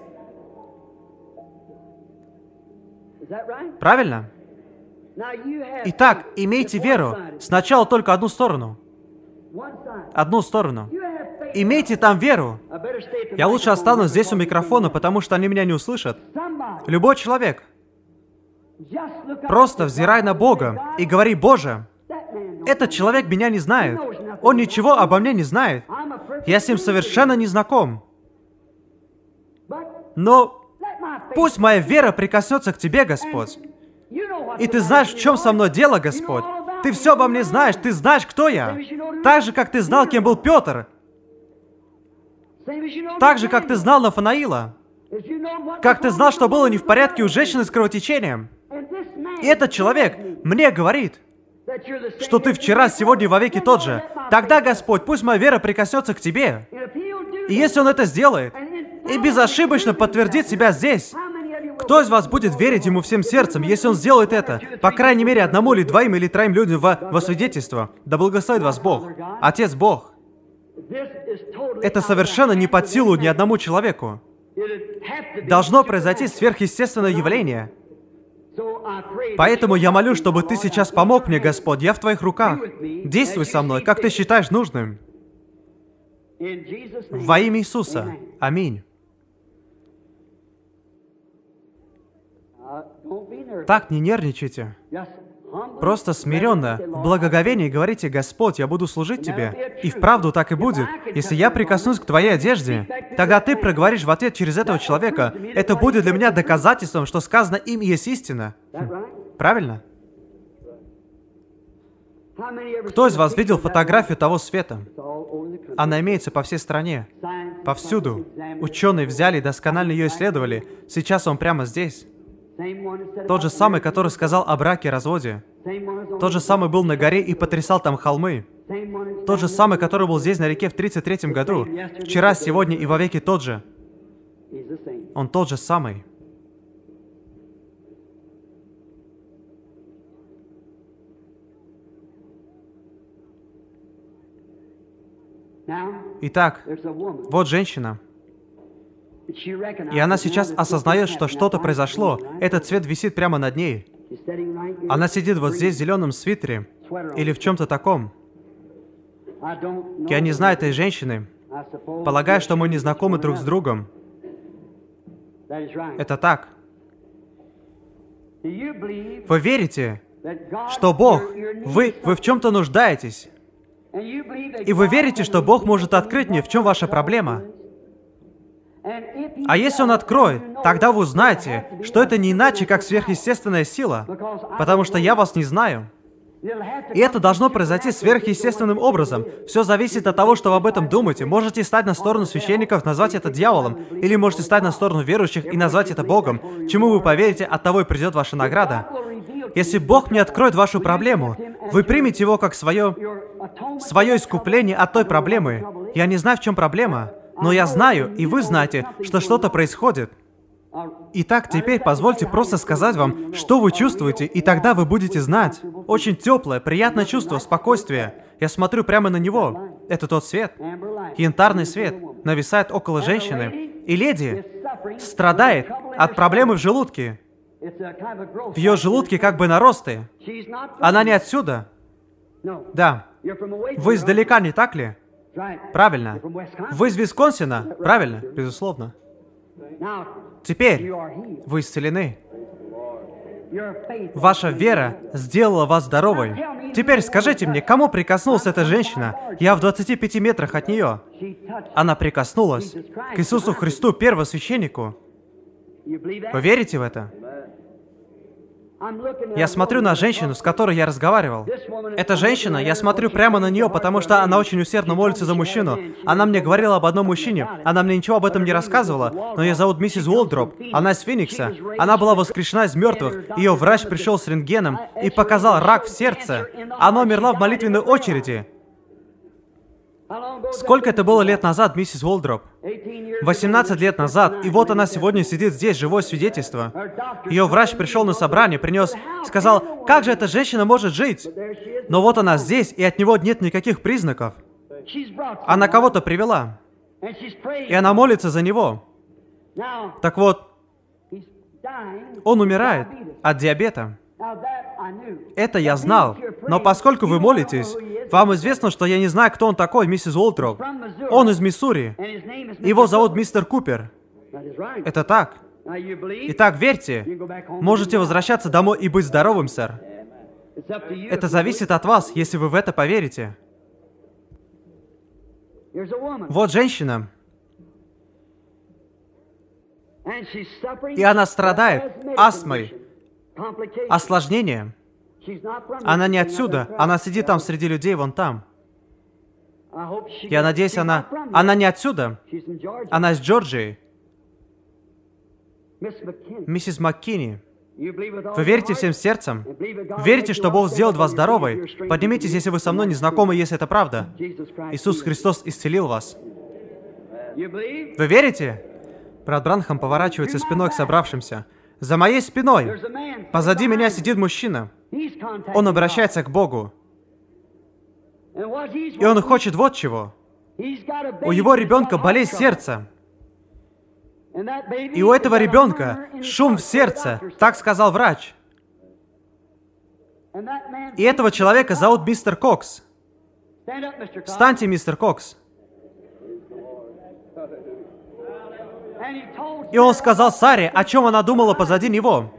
S1: Правильно? Итак, имейте веру. Сначала только одну сторону. Одну сторону. Имейте там веру. Я лучше останусь здесь у микрофона, потому что они меня не услышат. Любой человек. Просто взирай на Бога и говори: Боже, этот человек меня не знает. Он ничего обо мне не знает. Я с ним совершенно не знаком. Но Пусть моя вера прикоснется к Тебе, Господь. И Ты знаешь, в чем со мной дело, Господь. Ты все обо мне знаешь, Ты знаешь, кто я. Так же, как Ты знал, кем был Петр. Так же, как Ты знал Нафанаила. Как Ты знал, что было не в порядке у женщины с кровотечением. И этот человек мне говорит, что Ты вчера, сегодня и вовеки тот же. Тогда, Господь, пусть моя вера прикоснется к Тебе. И если он это сделает, и безошибочно подтвердит себя здесь, кто из вас будет верить ему всем сердцем, если он сделает это? По крайней мере, одному или двоим или троим людям во свидетельство. Да благословит вас Бог. Отец Бог. Это совершенно не под силу ни одному человеку. Должно произойти сверхъестественное явление. Поэтому я молю, чтобы Ты сейчас помог мне, Господь. Я в Твоих руках. Действуй со мной, как Ты считаешь нужным. Во имя Иисуса. Аминь. Так, не нервничайте. Просто смиренно, в благоговении говорите: Господь, я буду служить Тебе. И вправду так и будет. Если я прикоснусь к Твоей одежде, тогда Ты проговоришь в ответ через этого человека. Это будет для меня доказательством, что сказано им и есть истина. Правильно? Кто из вас видел фотографию того света? Она имеется по всей стране. Повсюду. Ученые взяли и досконально ее исследовали. Сейчас он прямо здесь. Тот же самый, который сказал о браке и разводе. Тот же самый был на горе и потрясал там холмы. Тот же самый, который был здесь на реке в 1933 году. Вчера, сегодня и вовеки тот же. Он тот же самый. Итак, вот женщина. И она сейчас осознает, что что-то произошло. Этот цвет висит прямо над ней. Она сидит вот здесь в зеленом свитере. Или в чем-то таком. Я не знаю этой женщины. Полагаю, что мы не знакомы друг с другом. Это так. Вы верите, что Бог, вы в чем-то нуждаетесь. И вы верите, что Бог может открыть мне, в чем ваша проблема. А если Он откроет, тогда вы узнаете, что это не иначе, как сверхъестественная сила, потому что я вас не знаю. И это должно произойти сверхъестественным образом. Все зависит от того, что вы об этом думаете. Можете стать на сторону священников, назвать это дьяволом, или можете стать на сторону верующих и назвать это Богом. Чему вы поверите, от того и придет ваша награда. Если Бог не откроет вашу проблему, вы примете Его как свое искупление от той проблемы. Я не знаю, в чем проблема, но я знаю, и вы знаете, что что-то происходит. Итак, теперь позвольте просто сказать вам, что вы чувствуете, и тогда вы будете знать. Очень теплое, приятное чувство, спокойствие. Я смотрю прямо на него. Это тот свет. Янтарный свет нависает около женщины. И леди страдает от проблемы в желудке. В ее желудке как бы наросты. Она не отсюда. Да. Вы издалека, не так ли? Правильно. Вы из Висконсина? Правильно, безусловно. Теперь вы исцелены. Ваша вера сделала вас здоровой. Теперь скажите мне, кому прикоснулась эта женщина? Я в 25 метрах от нее. Она прикоснулась к Иисусу Христу, первосвященнику. Вы верите в это? Я смотрю на женщину, с которой я разговаривал. Эта женщина, я смотрю прямо на нее, потому что она очень усердно молится за мужчину. Она мне говорила об одном мужчине. Она мне ничего об этом не рассказывала, но ее зовут миссис Уолдроп. Она из Феникса. Она была воскрешена из мертвых. Ее врач пришел с рентгеном и показал рак в сердце. Она умерла в молитвенной очереди. Сколько это было лет назад, миссис Уолдроп? 18 лет назад, и вот она сегодня сидит здесь, живое свидетельство. Ее врач пришел на собрание, сказал, как же эта женщина может жить? Но вот она здесь, и от него нет никаких признаков. Она кого-то привела, и она молится за него. Так вот, он умирает от диабета. Это я знал, но поскольку вы молитесь, вам известно, что я не знаю, кто он такой, миссис Уолдроп. Он из Миссури. Его зовут мистер Купер. Это так. Итак, верьте. Можете возвращаться домой и быть здоровым, сэр. Это зависит от вас, если вы в это поверите. Вот женщина. И она страдает астмой, осложнение. Она не отсюда, она сидит там среди людей, вон там. Я надеюсь, она не отсюда, она из Джорджии. Миссис МакКинни, вы верите всем сердцем? Верите, что Бог сделает вас здоровой? Поднимитесь, если вы со мной не знакомы, если это правда. Иисус Христос исцелил вас. Вы верите? Брат Бранхам поворачивается спиной к собравшимся. За моей спиной, позади меня сидит мужчина. Он обращается к Богу. И он хочет вот чего. У его ребенка болезнь сердца. И у этого ребенка шум в сердце, так сказал врач. И этого человека зовут мистер Кокс. Встаньте, мистер Кокс. И он сказал Саре, о чем она думала позади него.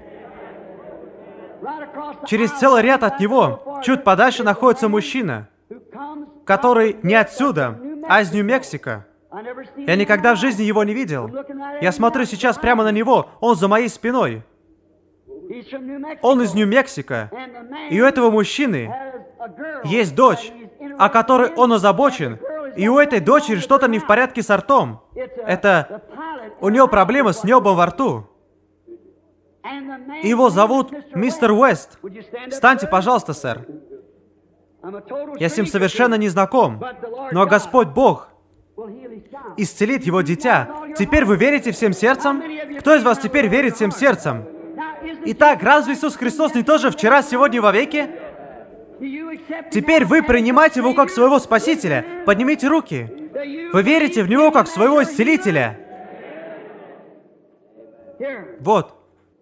S1: Через целый ряд от него, чуть подальше, находится мужчина, который не отсюда, а из Нью-Мексико. Я никогда в жизни его не видел. Я смотрю сейчас прямо на него, он за моей спиной. Он из Нью-Мексико. И у этого мужчины есть дочь, о которой он озабочен. И у этой дочери что-то не в порядке с ртом. Это... У нее проблемы с небом во рту. Его зовут мистер Уэст. Встаньте, пожалуйста, сэр. Я с ним совершенно не знаком. Но Господь Бог исцелит его дитя. Теперь вы верите всем сердцем? Кто из вас теперь верит всем сердцем? Итак, разве Иисус Христос не тоже вчера, сегодня и вовеки? Теперь вы принимаете Его как своего Спасителя. Поднимите руки. Вы верите в Него как в своего Исцелителя. Вот.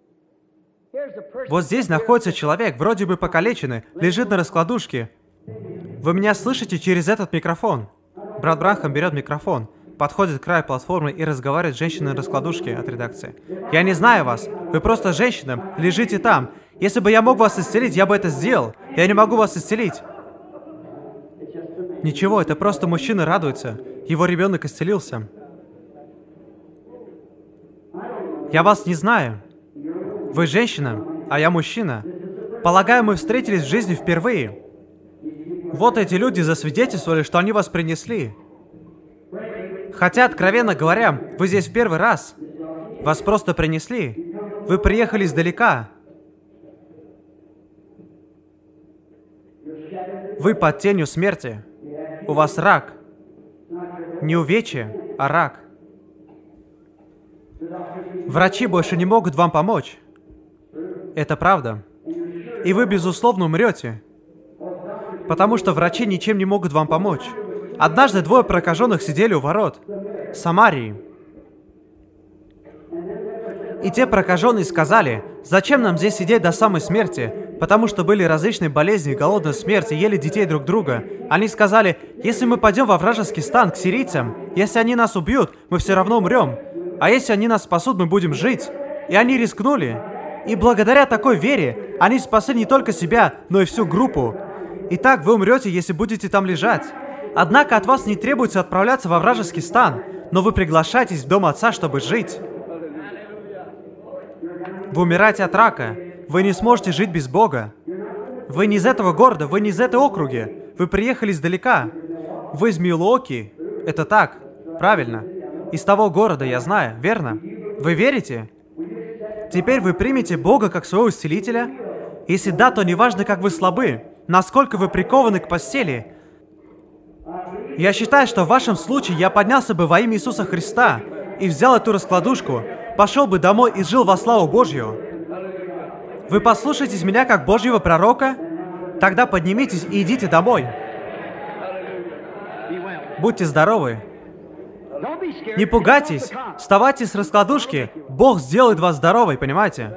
S1: Вот здесь находится человек, вроде бы покалеченный, лежит на раскладушке. Вы меня слышите через этот микрофон? Брат Бранхам берет микрофон, подходит к краю платформы и разговаривает с женщиной на раскладушке от редакции. Я не знаю вас. Вы просто женщина, лежите там. Если бы я мог вас исцелить, я бы это сделал. Я не могу вас исцелить. Ничего, это просто мужчина радуется. Его ребенок исцелился. Я вас не знаю. Вы женщина, а я мужчина. Полагаю, мы встретились в жизни впервые. Вот эти люди засвидетельствовали, что они вас принесли. Хотя, откровенно говоря, вы здесь в первый раз. Вас просто принесли. Вы приехали издалека. Вы под тенью смерти. У вас рак. Не увечье, а рак. Врачи больше не могут вам помочь. Это правда. И вы, безусловно, умрете. Потому что врачи ничем не могут вам помочь. Однажды двое прокаженных сидели у ворот Самарии. И те прокаженные сказали, зачем нам здесь сидеть до самой смерти, потому что были различные болезни, голодная смерть, и ели детей друг друга. Они сказали, если мы пойдем во вражеский стан к сирийцам, если они нас убьют, мы все равно умрем. А если они нас спасут, мы будем жить. И они рискнули. И благодаря такой вере, они спасли не только себя, но и всю группу. Итак, вы умрете, если будете там лежать. Однако от вас не требуется отправляться во вражеский стан, но вы приглашаетесь в дом Отца, чтобы жить. Вы умираете от рака. Вы не сможете жить без Бога. Вы не из этого города, вы не из этой округи. Вы приехали издалека. Вы из Милуоки. Это так, правильно. Из того города, я знаю, верно? Вы верите? Теперь вы примете Бога как своего исцелителя? Если да, то неважно, как вы слабы, насколько вы прикованы к постели. Я считаю, что в вашем случае я поднялся бы во имя Иисуса Христа и взял эту раскладушку, пошел бы домой и жил во славу Божью. Вы послушаетесь меня как Божьего пророка? Тогда поднимитесь и идите домой. Будьте здоровы. Не пугайтесь. Вставайте с раскладушки. Бог сделает вас здоровой, понимаете?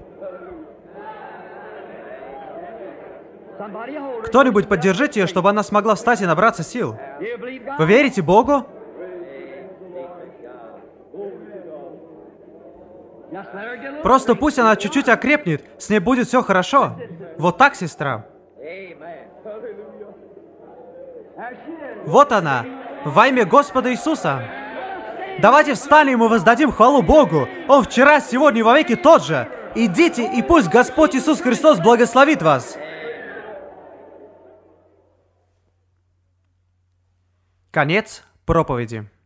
S1: Кто-нибудь поддержите ее, чтобы она смогла встать и набраться сил. Вы верите Богу? Просто пусть она чуть-чуть окрепнет, с ней будет все хорошо. Вот так, сестра. Вот она, во имя Господа Иисуса. Давайте встанем и воздадим хвалу Богу. Он вчера, сегодня и вовеки тот же. Идите, и пусть Господь Иисус Христос благословит вас. Конец проповеди.